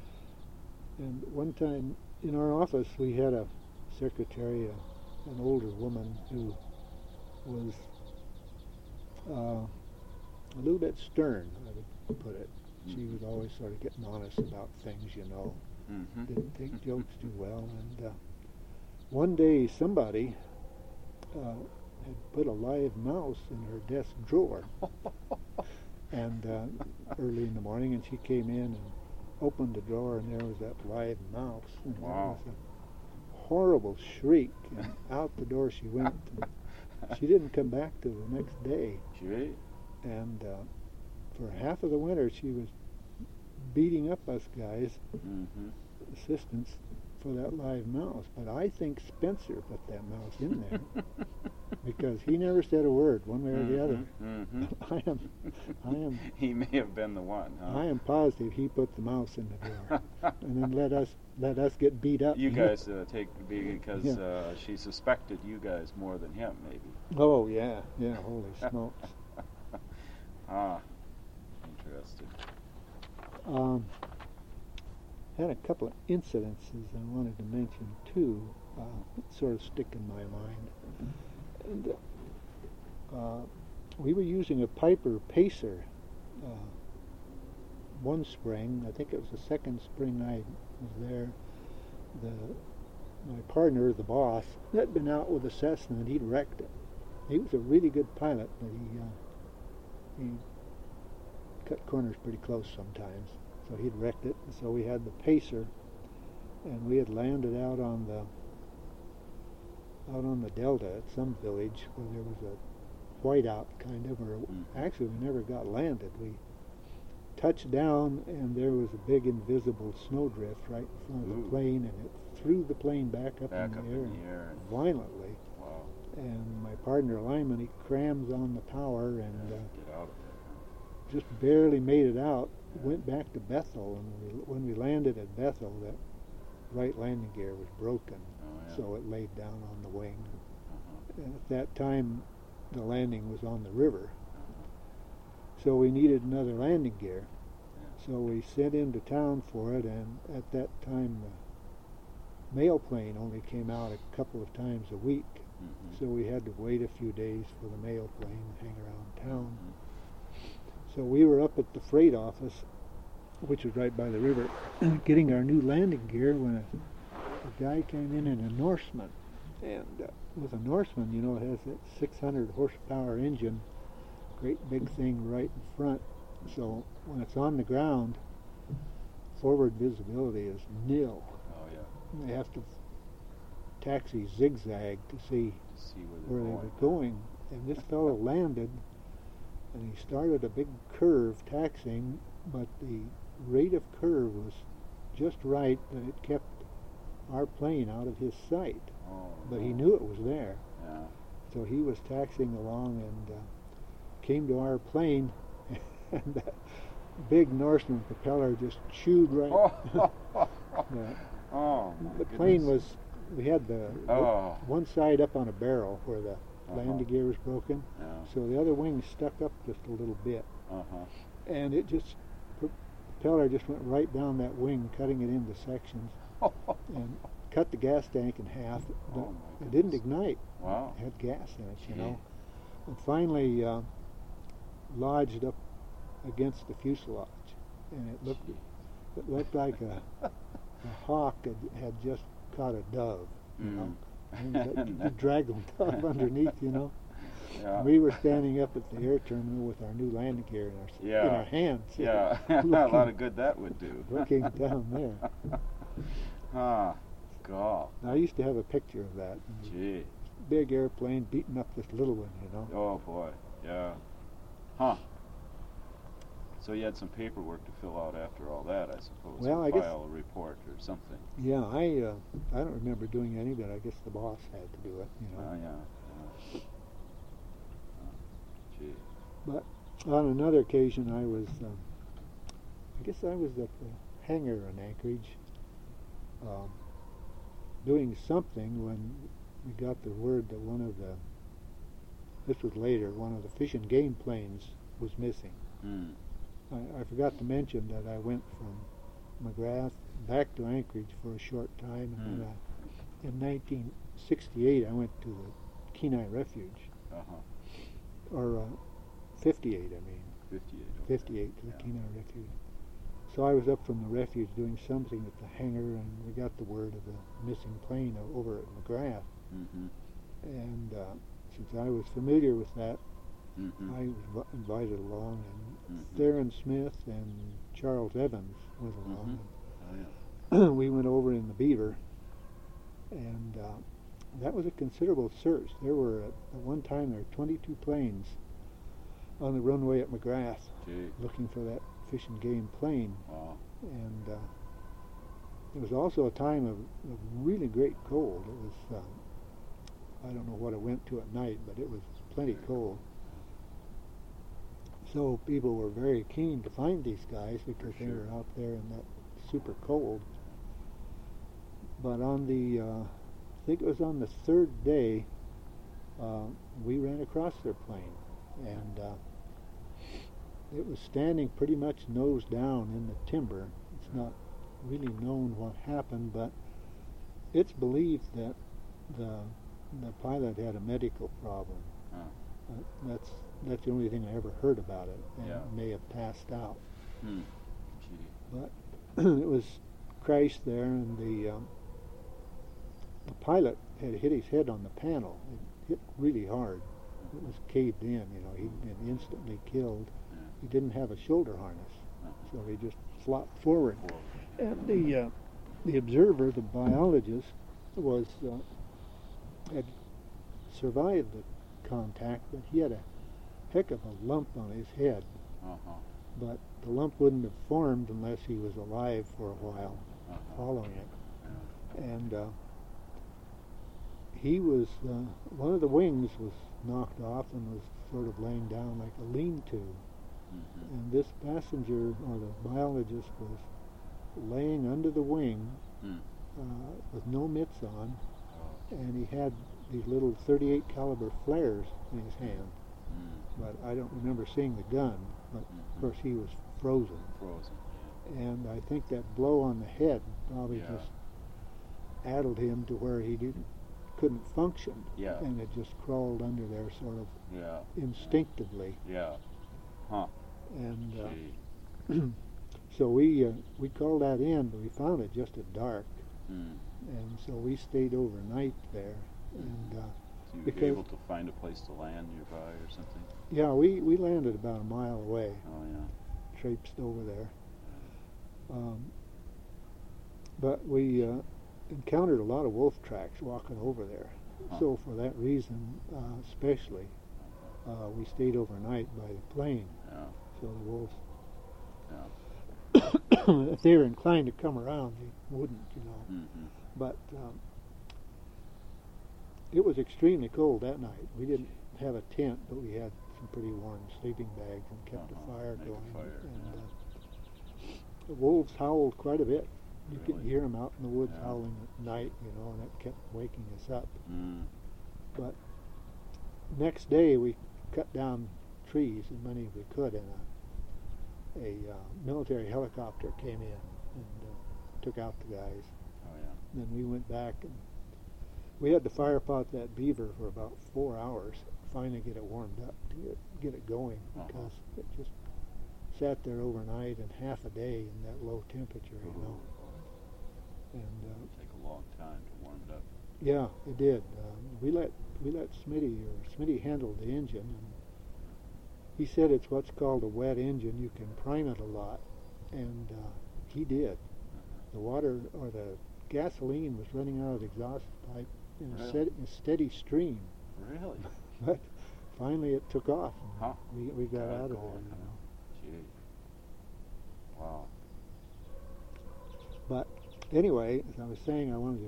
And one time in our office we had a secretary, uh, an older woman who was uh, a little bit stern, I would put it. She Mhm. was always sort of getting honest about things, you know. Mm-hmm. Didn't take jokes too well. And uh, one day somebody uh, had put a live mouse in her desk drawer. And uh, early in the morning, and she came in and opened the drawer, and there was that live mouse. And Wow. It was a horrible shriek, and out the door she went. And she didn't come back till the next day. Gee. And uh, for half of the winter, she was beating up us guys, Mm-hmm. assistants, for that live mouse. But I think Spencer put that mouse in there because he never said a word one way or the other. Mm-hmm. I am, I am, He may have been the one. Huh? I am positive he put the mouse in the drawer, and then let us let us get beat up. You guys uh, take because Yeah. uh, she suspected you guys more than him, maybe. Oh yeah, yeah. Holy smokes. Ah, interesting. Um, had a couple of incidences I wanted to mention too, uh, that sort of stick in my mind. And, uh, we were using a Piper Pacer uh, one spring. I think it was the second spring I was there. The my partner, the boss, had been out with a Cessna and he'd wrecked it. He was a really good pilot, but he uh, he cut corners pretty close sometimes. So he'd wrecked it, and so we had the Pacer, and we had landed out on the out on the delta at some village where there was a whiteout kind of, or Mm. actually we never got landed. We touched down, and there was a big invisible snowdrift right in front of Ooh. the plane, and it threw the plane back up Back in the up air, in the air. And, violently. wow. And my partner Lyman, he crams on the power and uh, Get out of there. just barely made it out. Went back to Bethel, and we, when we landed at Bethel, that right landing gear was broken, Oh, yeah. so it laid down on the wing. Uh-huh. And at that time, the landing was on the river, Uh-huh. so we needed another landing gear. Yeah. So we sent into town for it, and at that time, the mail plane only came out a couple of times a week, Mhm. so we had to wait a few days for the mail plane and hang around town. Mhm. So we were up at the freight office, which was right by the river, getting our new landing gear when a, a guy came in in a Norseman. And uh, with a Norseman, you know, it has that six hundred horsepower engine, great big thing right in front. So when it's on the ground, forward visibility is nil. Oh yeah. They have to taxi zigzag to see To see where where they're they going. were going. And this fellow landed, and he started a big curve taxiing, but the rate of curve was just right that it kept our plane out of his sight. Oh, But no. he knew it was there. Yeah. So he was taxiing along and uh, came to our plane, and that big Norseman propeller just chewed right. Oh, Yeah. oh my The goodness. plane was, we had the Oh. one side up on a barrel where the Uh-huh. landing gear was broken, Yeah. so the other wing stuck up just a little bit, Uh-huh. and it just, the propeller just went right down that wing, cutting it into sections, and cut the gas tank in half. But Oh, my it didn't goodness. ignite. Wow. It had gas in it, you Gee. know. And finally uh, lodged up against the fuselage, and it looked Gee. it looked like a, a hawk had, had just caught a dove, you Mm. know. And it, it dragged them up underneath, you know. Yeah. We were standing up at the air terminal with our new landing gear in our, s- Yeah. in our hands. Yeah. A looking, lot of good that would do. looking down there. Ah, God. I used to have a picture of that. Gee. Big airplane beating up this little one, you know. Oh boy. Yeah. Huh. So you had some paperwork to fill out after all that, I suppose. Well, or I guess- file a report or something. Yeah, I uh, I don't remember doing any of it. I guess the boss had to do it, you know. Oh yeah. yeah. Oh, gee. But on another occasion, I was, um, I guess I was at the hangar in Anchorage, um, doing something when we got the word that one of the, this was later, one of the Fish and Game planes was missing. Mm. I, I forgot to mention that I went from McGrath back to Anchorage for a short time, and Mm. then I, in nineteen sixty-eight I went to the Kenai Refuge, Uh-huh. or uh, fifty-eight I mean. fifty-eight. Okay. fifty-eight to the Yeah. Kenai Refuge. So I was up from the refuge doing something at the hangar, and we got the word of the missing plane o- over at McGrath. Mm-hmm. And uh, since I was familiar with that, Mm-hmm. I was v- invited along, and Mhm. Theron Smith and Charles Evans was along. Oh yeah. And we went over in the Beaver, and uh, that was a considerable search. There were, at, at one time, there were twenty-two planes on the runway at McGrath Gee. looking for that Fish and Game plane. Wow. And uh, it was also a time of, of really great cold. It was, um, I don't know what it went to at night, but it was plenty cold. So people were very keen to find these guys because they sure. were out there in that super cold. But on the, uh, I think it was on the third day, uh, we ran across their plane, and uh, it was standing pretty much nose down in the timber. It's not really known what happened, but it's believed that the the pilot had a medical problem. Huh. Uh, that's that's the only thing I ever heard about it, and Yeah. may have passed out. Hmm. Gee. But it was crashed there, and the um, the pilot had hit his head on the panel. It hit really hard. It was caved in. You know, he'd been instantly killed. Yeah. He didn't have a shoulder harness, Uh-huh. so he just flopped forward. Whoa. And the uh, the observer, the biologist, was uh, had survived the contact, but he had a heck of a lump on his head. Uh-huh. But the lump wouldn't have formed unless he was alive for a while Uh-huh. following it. Yeah. And uh, he was, uh, one of the wings was knocked off and was sort of laying down like a lean-to. Mm-hmm. And this passenger, or the biologist, was laying under the wing Mm. uh, with no mitts on, Oh. and he had these little thirty-eight caliber flares in his hand. Mm. But I don't remember seeing the gun. But of Mhm. course he was frozen, Frozen. and I think that blow on the head probably Yeah. just addled him to where he didn't couldn't function, Yeah. and it just crawled under there sort of Yeah. instinctively. Yeah. Huh. And uh, Gee. so we uh, we called that in, but we found it just at dark, Mm. and so we stayed overnight there. And uh, So you were because- able to find a place to land nearby or something? yeah, we, we landed about a mile away, Oh yeah. traipsed over there. Um, but we uh, encountered a lot of wolf tracks walking over there. Huh. So for that reason, uh, especially, uh, we stayed overnight by the plane. Yeah. So the wolves, Yeah. if they were inclined to come around, they wouldn't, you know. Mm-hmm. But um, it was extremely cold that night. We didn't have a tent, but we had some pretty warm sleeping bags and kept Uh-huh. a fire Make a going. fire, and yeah. uh, the wolves howled quite a bit. You could Really? hear them out in the woods Yeah. howling at night, you know, and it kept waking us up. Mm. But next day we cut down trees as many as we could, and a, a uh, military helicopter came in and uh, took out the guys. Oh yeah. Then we went back and we had to fire pot that beaver for about four hours. Finally, get it warmed up to get, get it going Uh-huh. because it just sat there overnight and half a day in that low temperature, you know. And uh, It'll take a long time to warm it up. yeah, it did. Um, we let we let Smitty or Smitty handled the engine, and he said it's what's called a wet engine. You can prime it a lot, and uh, he did. The water or the gasoline was running out of the exhaust pipe in a, Really? steady, a steady stream. Really? But finally, it took off. And Huh. We we got Got it out of there. going, You huh? know. Gee. Wow. But anyway, as I was saying, I wanted to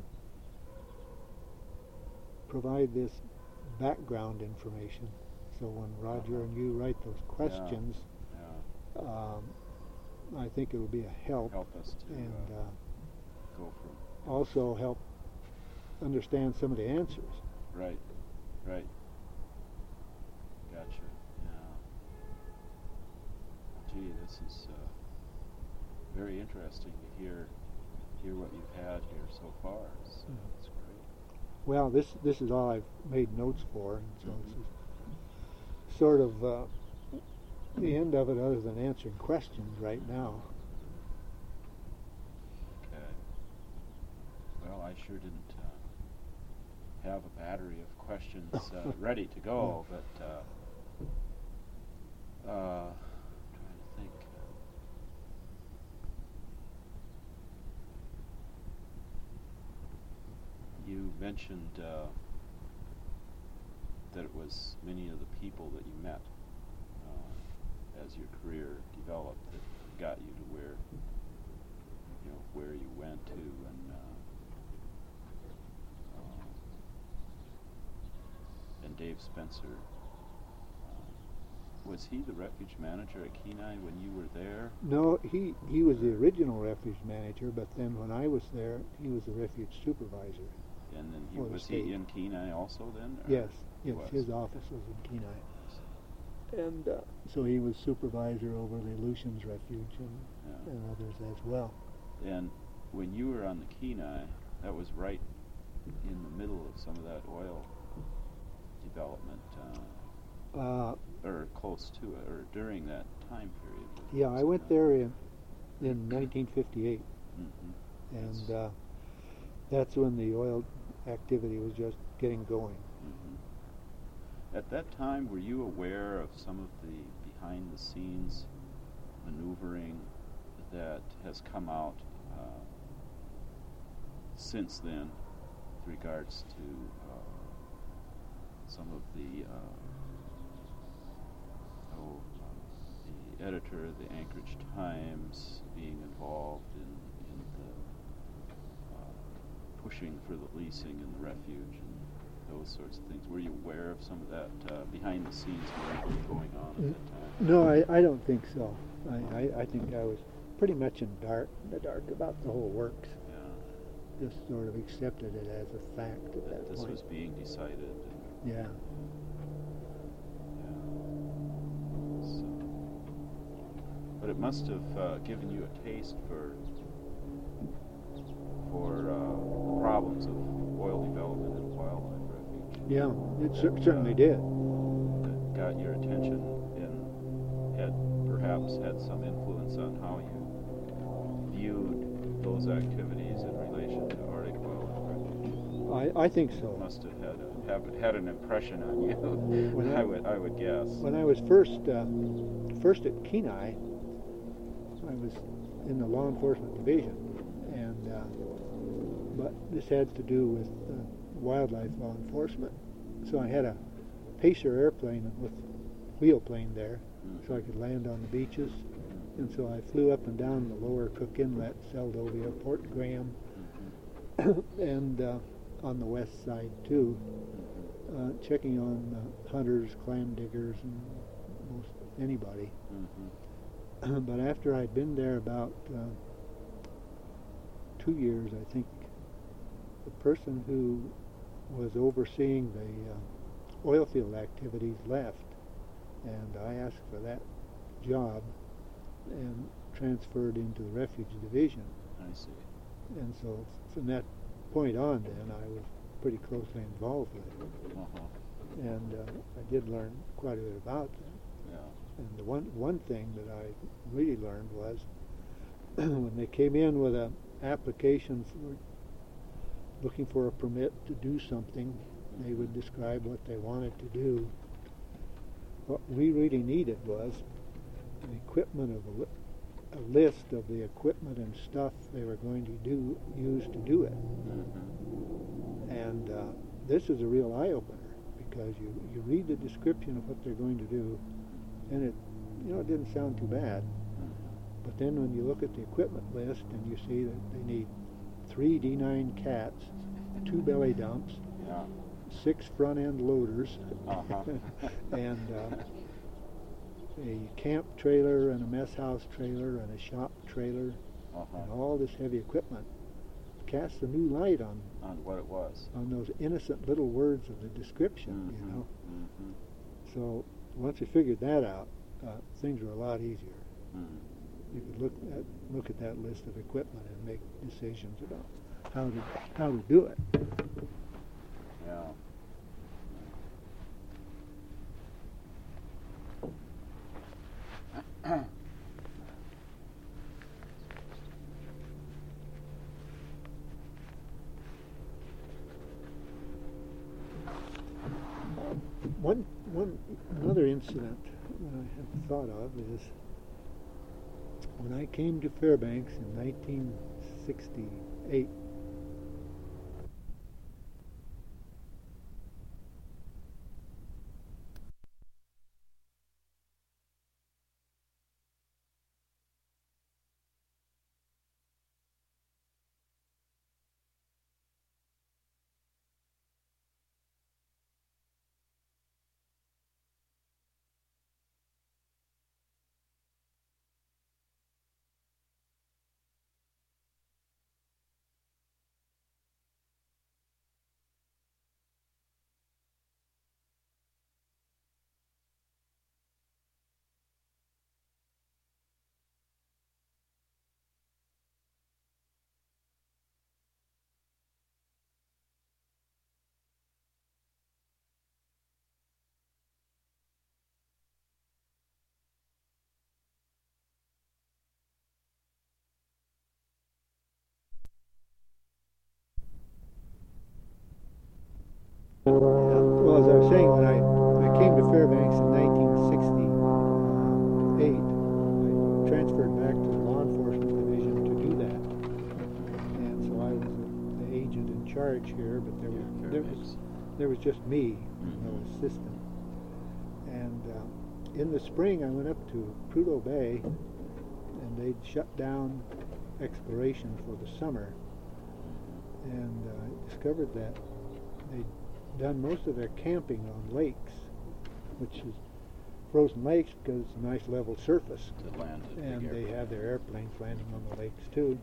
provide this background information. So when Roger and you write those questions, Yeah. um, I think it'll be a help, Help us to and uh, uh, go from also help understand some of the answers. right, right. Gotcha. Yeah. Gee, this is uh, very interesting to hear hear what you've had here so far. It's, uh, Mhm. it's great. Well, this this is all I've made notes for, and so Mhm. this is sort of uh, the end of it, other than answering questions right now. Okay. Well, I sure didn't uh, have a battery of questions uh, ready to go, but uh, uh, trying to think. You mentioned uh, that it was many of the people that you met uh, as your career developed that got you to where you know where you went to, and uh, uh, and Dave Spencer. Uh, was he the refuge manager at Kenai when you were there? No, he he was the original refuge manager, but then when I was there, he was the refuge supervisor. And then he For the was state. he in Kenai also then? or Yes, he yes, was? his office was in Kenai, and uh, so he was supervisor over the Aleutians Refuge and, Yeah. and others as well. And when you were on the Kenai, that was right in the middle of some of that oil development, uh, Uh, or close to it, or during that time period. yeah, I went there in in nineteen fifty-eight, Mm-hmm. and uh, that's when the oil activity was just getting going. Mm-hmm. At that time, were you aware of some of the behind-the-scenes maneuvering that has come out uh, since then, with regards to uh, some of the uh, oh, uh, the editor of the Anchorage Times being involved in, in the uh, pushing for the leasing and the refuge and those sorts of things? Were you aware of some of that uh, behind-the-scenes work going on at that time? No, I, I don't think so. I, I, I think I was pretty much in dark, the dark about the whole works. Yeah. Just sort of accepted it as a fact at That that this point. was being decided. And, Yeah. yeah. So, but it must have uh, given you a taste for for uh, the problems of oil development and wildlife refuge. Yeah, it cer- certainly did. That got your attention and had perhaps had some influence on how you viewed those activities in relation to Arctic Wildlife Refuge. I, I think so. Must have had a, have had an impression on you. When I I- would I would guess. When I was first uh, first at Kenai, I was in the law enforcement division, and uh, but this had to do with uh, wildlife law enforcement. So I had a Pacer airplane with wheelplane there, so I could land on the beaches. And so I flew up and down the lower Cook Inlet, Seldovia, Port Graham, and uh, on the west side too, uh, checking on uh, hunters, clam diggers, and most anybody. Mm-hmm. But after I'd been there about uh, two years, I think, the person who was overseeing the uh, oil field activities left, and I asked for that job and transferred into the refuge division. I see. And so from that point on then I was pretty closely involved with it. Uh-huh. And uh, I did learn quite a bit about them. Yeah. And the one one thing that I really learned was when they came in with an application for looking for a permit to do something, they would describe what they wanted to do. What we really needed was an equipment of a, li- a list of the equipment and stuff they were going to do use to do it. Mm-hmm. And uh, this is a real eye-opener, because you, you read the description of what they're going to do, and it you know it didn't sound too bad. But then when you look at the equipment list and you see that they need three D nine cats, two belly dumps, yeah. six front end loaders, uh-huh. and uh, a camp trailer and a mess house trailer and a shop trailer, uh-huh. and all this heavy equipment, casts a new light on on what it was, on those innocent little words of the description. Mm-hmm. You know. Mm-hmm. So once you figured that out, uh, things were a lot easier. Mm. You could look at look at that list of equipment and make decisions about how to how to do it. Yeah. One one another incident that I have thought of is when I came to Fairbanks in nineteen sixty-eight. Well, as I was saying, when I, when I came to Fairbanks in nineteen sixty-eight, I transferred back to the law enforcement division to do that. And so I was the agent in charge here, but there, yeah, was, there, was, there was just me, mm-hmm. no assistant. And uh, in the spring, I went up to Prudhoe Bay, and they'd shut down exploration for the summer. And I uh, discovered that they'd done most of their camping on lakes, which is frozen lakes because it's a nice level surface. Land and they have their airplanes landing on the lakes too.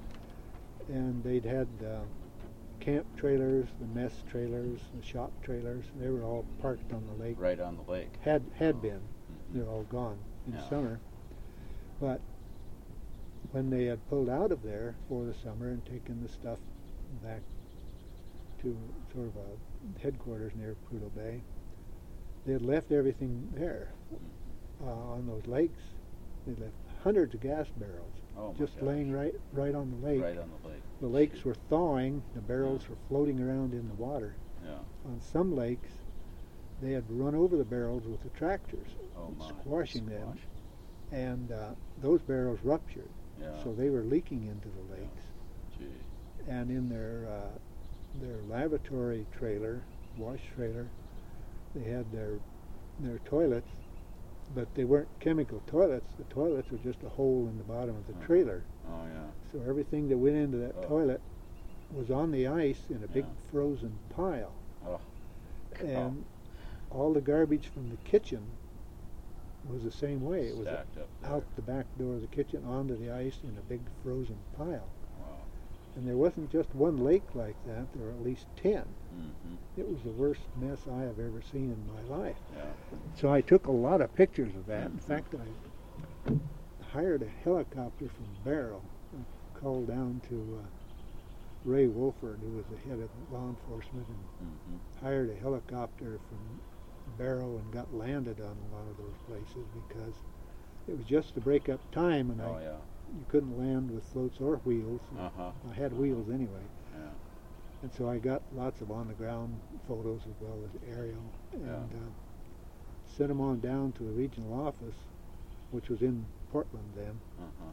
And they'd had uh, camp trailers, the mess trailers, the shop trailers. They were all parked on the lake. Right on the lake. Had had oh. been. Mm-hmm. They're all gone in yeah. summer. But when they had pulled out of there for the summer and taken the stuff back to sort of a headquarters near Prudhoe Bay, they had left everything there uh, on those lakes. They left hundreds of gas barrels oh just gosh. laying right right on the lake. Right on the lake. The lakes were thawing. The barrels yeah. were floating around in the water. Yeah. On some lakes, they had run over the barrels with the tractors, oh my. squashing Squash. them. and uh, those barrels ruptured, Yeah. so they were leaking into the lakes. Gee. And in their uh, their lavatory trailer, wash trailer, they had their their toilets, but they weren't chemical toilets. The toilets were just a hole in the bottom of the Oh. trailer. Oh yeah. So everything that went into that Oh. toilet was on the ice in a big Yeah. frozen pile. Oh. And all the garbage from the kitchen was the same way. It was Stacked up there. out the back door of the kitchen onto the ice in a big frozen pile. Wow. And there wasn't just one lake like that, there were at least ten. Mm-hmm. It was the worst mess I have ever seen in my life. Yeah. So I took a lot of pictures of that. In Mhm. fact, I hired a helicopter from Barrow. I called down to uh, Ray Wolford, who was the head of law enforcement, and Mm-hmm. hired a helicopter from Barrow and got landed on a lot of those places because it was just to break up time, and Oh I, yeah. you couldn't land with floats or wheels. Uh huh. I had wheels anyway. Yeah. And so I got lots of on-the-ground photos as well as aerial, and Yeah. uh, sent them on down to the regional office, which was in Portland then. Uh huh.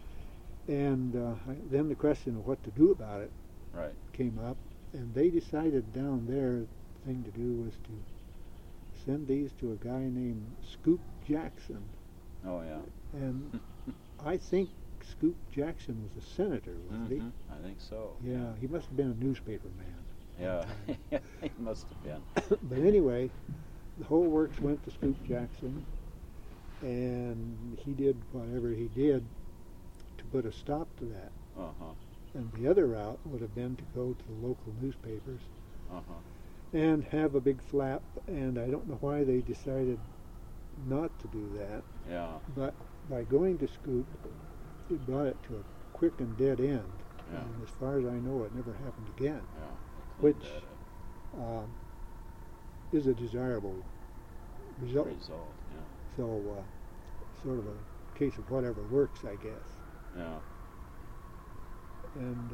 And uh, I, then the question of what to do about it Right. came up, and they decided down there the thing to do was to send these to a guy named Scoop Jackson. Oh yeah. And I think Scoop Jackson was a senator, wasn't Mm-hmm. I think so. he? Yeah, he must have been a newspaper man. Yeah. He must have been. But anyway, the whole works went to Scoop Jackson, and he did whatever he did to put a stop to that. Uh huh. And the other route would have been to go to the local newspapers Uh huh. and have a big flap, and I don't know why they decided not to do that, Yeah. but by going to Scoop, it brought it to a quick and dead end. Yeah. And as far as I know, it never happened again, Yeah. which That, uh, um, is a desirable result. result. Yeah. So, uh, sort of a case of whatever works, I guess. Yeah. And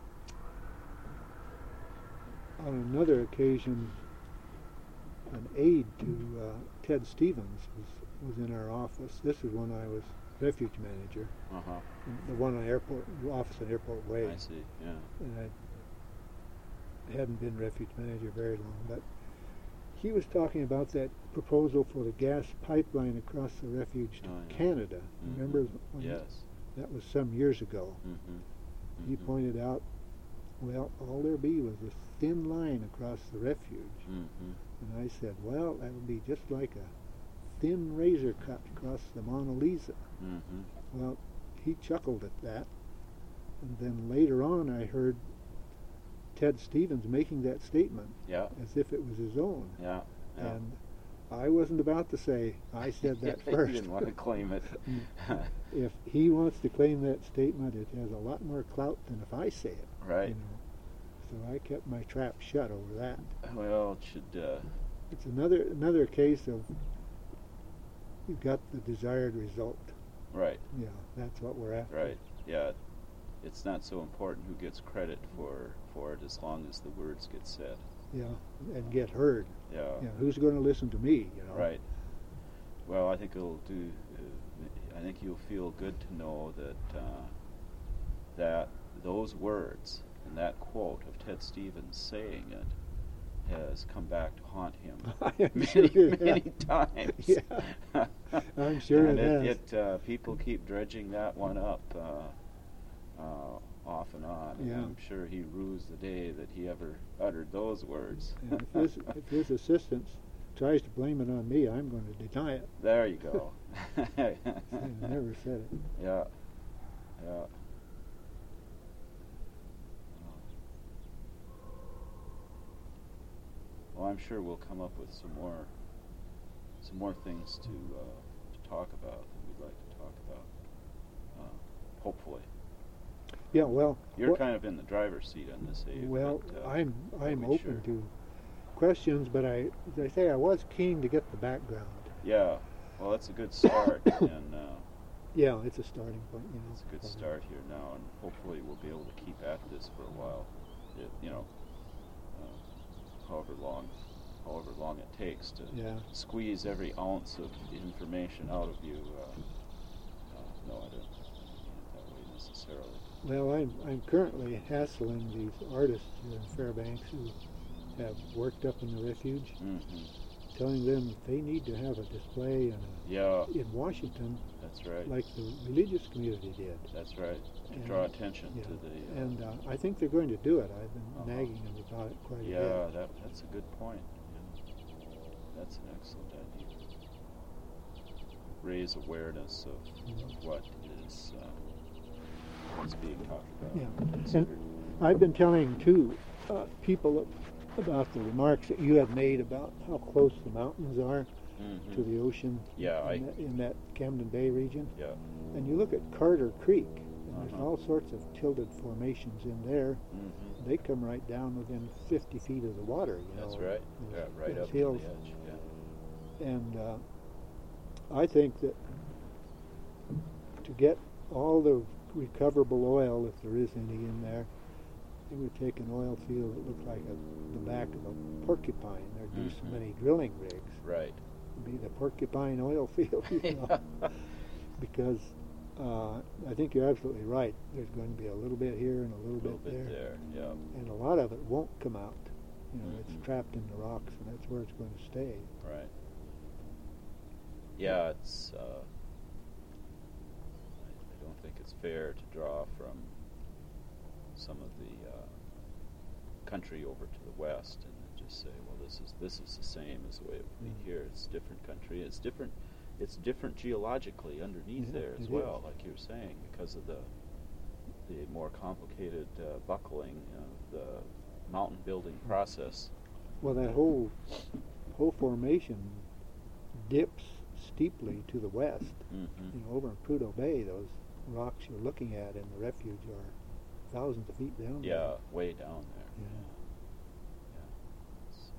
uh, on another occasion, an aide to uh, Ted Stevens was, was in our office. This is when I was refuge manager, Uh huh. the one on airport office on Airport Way. I see. Yeah. And I hadn't been refuge manager very long, but he was talking about that proposal for the gas pipeline across the refuge to Oh, yeah. Canada. Mhm. Remember? When Yes. That was some years ago. Mm-hmm. He pointed out, well, all there be was a thin line across the refuge. Mm-hmm. And I said, well, that would be just like a thin razor cut across the Mona Lisa. Mm-hmm. Well, he chuckled at that. And then later on I heard Ted Stevens making that statement Yeah. as if it was his own. Yeah. Yeah. And I wasn't about to say, I said that You first. didn't want to claim it. If he wants to claim that statement, it has a lot more clout than if I say it. Right. You know. So I kept my trap shut over that. Well, it should. Uh, It's another another case of you got the desired result. right. Yeah, that's what we're after. Right. Yeah. It's not so important who gets credit for for it as long as the words get said. Yeah, and get heard. Yeah. Yeah, who's going to listen to me? You know. Right. Well, I think it'll do. Uh, I think you'll feel good to know that uh, that those words and that quote of Ted Stevens saying it has come back to haunt him I'm many, sure it many has. times. Yeah. I'm sure and it has. It, it uh, people keep dredging that one up uh, uh, off and on. And Yeah. I'm sure he rues the day that he ever uttered those words. And if his if his assistant tries to blame it on me, I'm going to deny it. There you go. I never said it. Yeah. Yeah. Well, I'm sure we'll come up with some more, some more things to uh, to talk about that we'd like to talk about. Uh, hopefully, Yeah, well, you're what- kind of in the driver's seat on this, Abe. well, but, uh, I'm I'm we open sure- to questions, but I, as I say, I was keen to get the background. Yeah. Well, that's a good start, and uh, Yeah, it's a starting point. You know, it's a good for- start here now, and hopefully we'll be able to keep at this for a while. It, you know, uh, however long, however long it takes to Yeah. squeeze every ounce of information out of you. Uh, No, I don't mean it that way necessarily. Well, I'm I'm currently hassling these artists here in Fairbanks who have worked up in the refuge, Mm-hmm. telling them that they need to have a display in, a, Yeah, in Washington that's right. like the religious community did. That's right. To And, draw attention yeah, to the. Uh, and uh, I think they're going to do it. I've been Uh-huh. nagging them about it quite a yeah, bit. that that's a good point. Yeah. That's an excellent idea. Raise awareness of Mhm. what is uh, what's being talked about. Yeah. and And considered. I've been telling too uh, people about the remarks that you had made about how close the mountains are Mhm. to the ocean Yeah, I- in, that, in that Camden Bay region. Yeah. And you look at Carter Creek, and there's Uh-huh. all sorts of tilted formations in there. Mm-hmm. They come right down within fifty feet of the water. You That's know, right. those- Yeah, right those up to hills. the edge. Yeah. And uh, I think that to get all the recoverable oil, if there is any in there, it would take an oil field that looked like a, the back of a porcupine. There'd be so Mhm. many drilling rigs. Right. It'd be the porcupine oil field, you know. Because uh, I think you're absolutely right. There's going to be a little bit here and a little, A little bit, bit there. there. Yeah. And a lot of it won't come out. You know, Mhm. it's trapped in the rocks, and that's where it's going to stay. Right. Yeah, it's. Uh, I, I don't think it's fair to draw from some of the uh, country over to the west and then just say, well, this is this is the same as the way it would be Mm. here. It's different country. It's different. It's different geologically underneath Yeah, there as it well, is. like you were saying, because of the the more complicated uh, buckling of the mountain building process. Well, that whole whole formation dips steeply to the west. Mm-hmm. You know, over in Prudhoe Bay, those rocks you're looking at in the refuge are thousands of feet down there. Yeah, way down there. Yeah. Yeah. It's-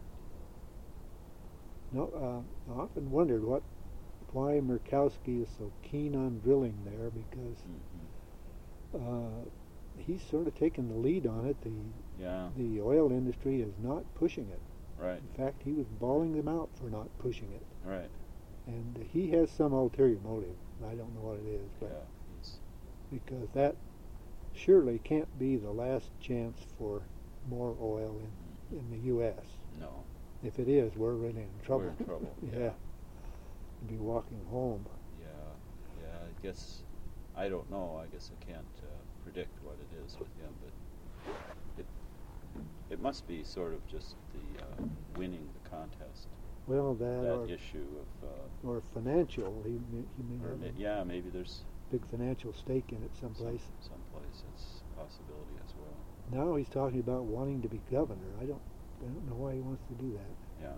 No, uh, I often wondered what why Murkowski is so keen on drilling there, because Mhm. uh, he's sort of taken the lead on it. The Yeah. the oil industry is not pushing it. Right. In fact, he was bawling them out for not pushing it. Right. And he has some ulterior motive. I don't know what it is, but Yeah. He's, because that surely can't be the last chance for more oil in, in the U S no. If it is, we're really in trouble. We're in trouble. yeah. yeah. Be walking home. Yeah. Yeah. I guess I don't know. I guess I can't uh, predict what it is with him, but it it must be sort of just the uh, winning the contest. Well, that, That or, issue of. Uh, or financial. He, may- he may or have ma- a yeah, maybe there's big financial stake in it someplace. Some, someplace it's a possibility as well. Now he's talking about wanting to be governor. I don't, I don't know why he wants to do that. Yeah.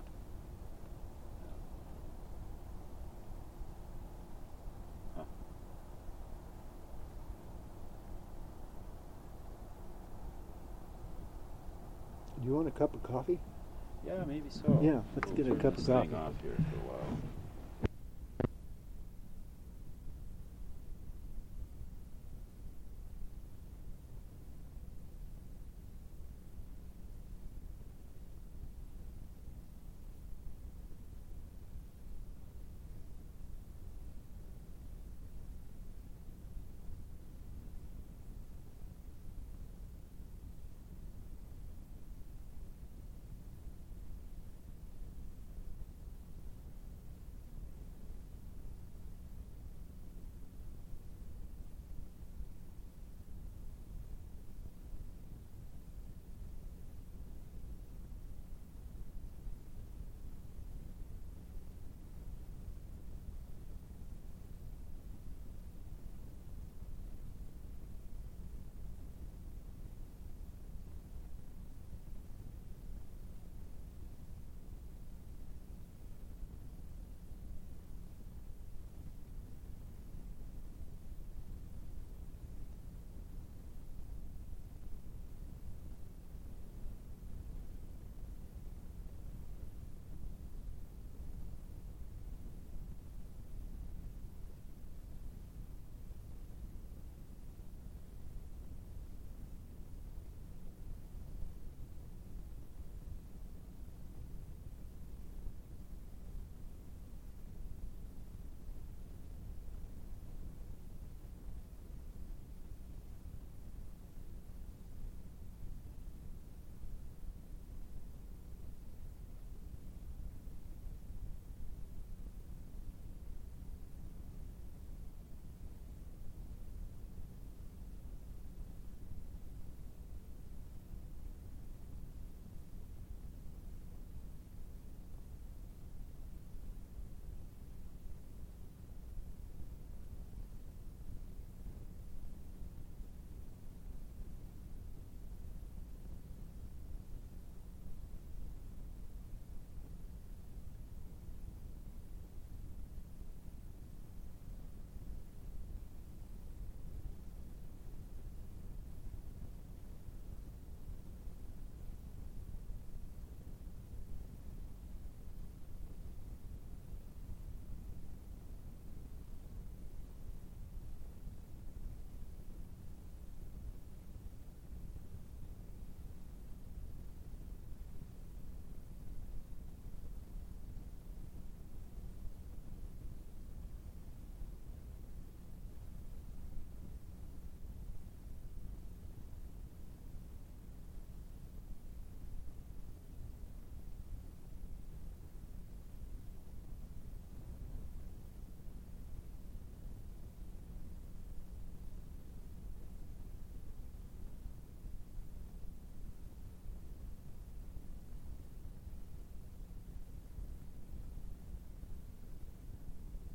Huh. Do you want a cup of coffee? Yeah, maybe so. Yeah, let's We'll get a turn cup this of thing coffee. off here for a while.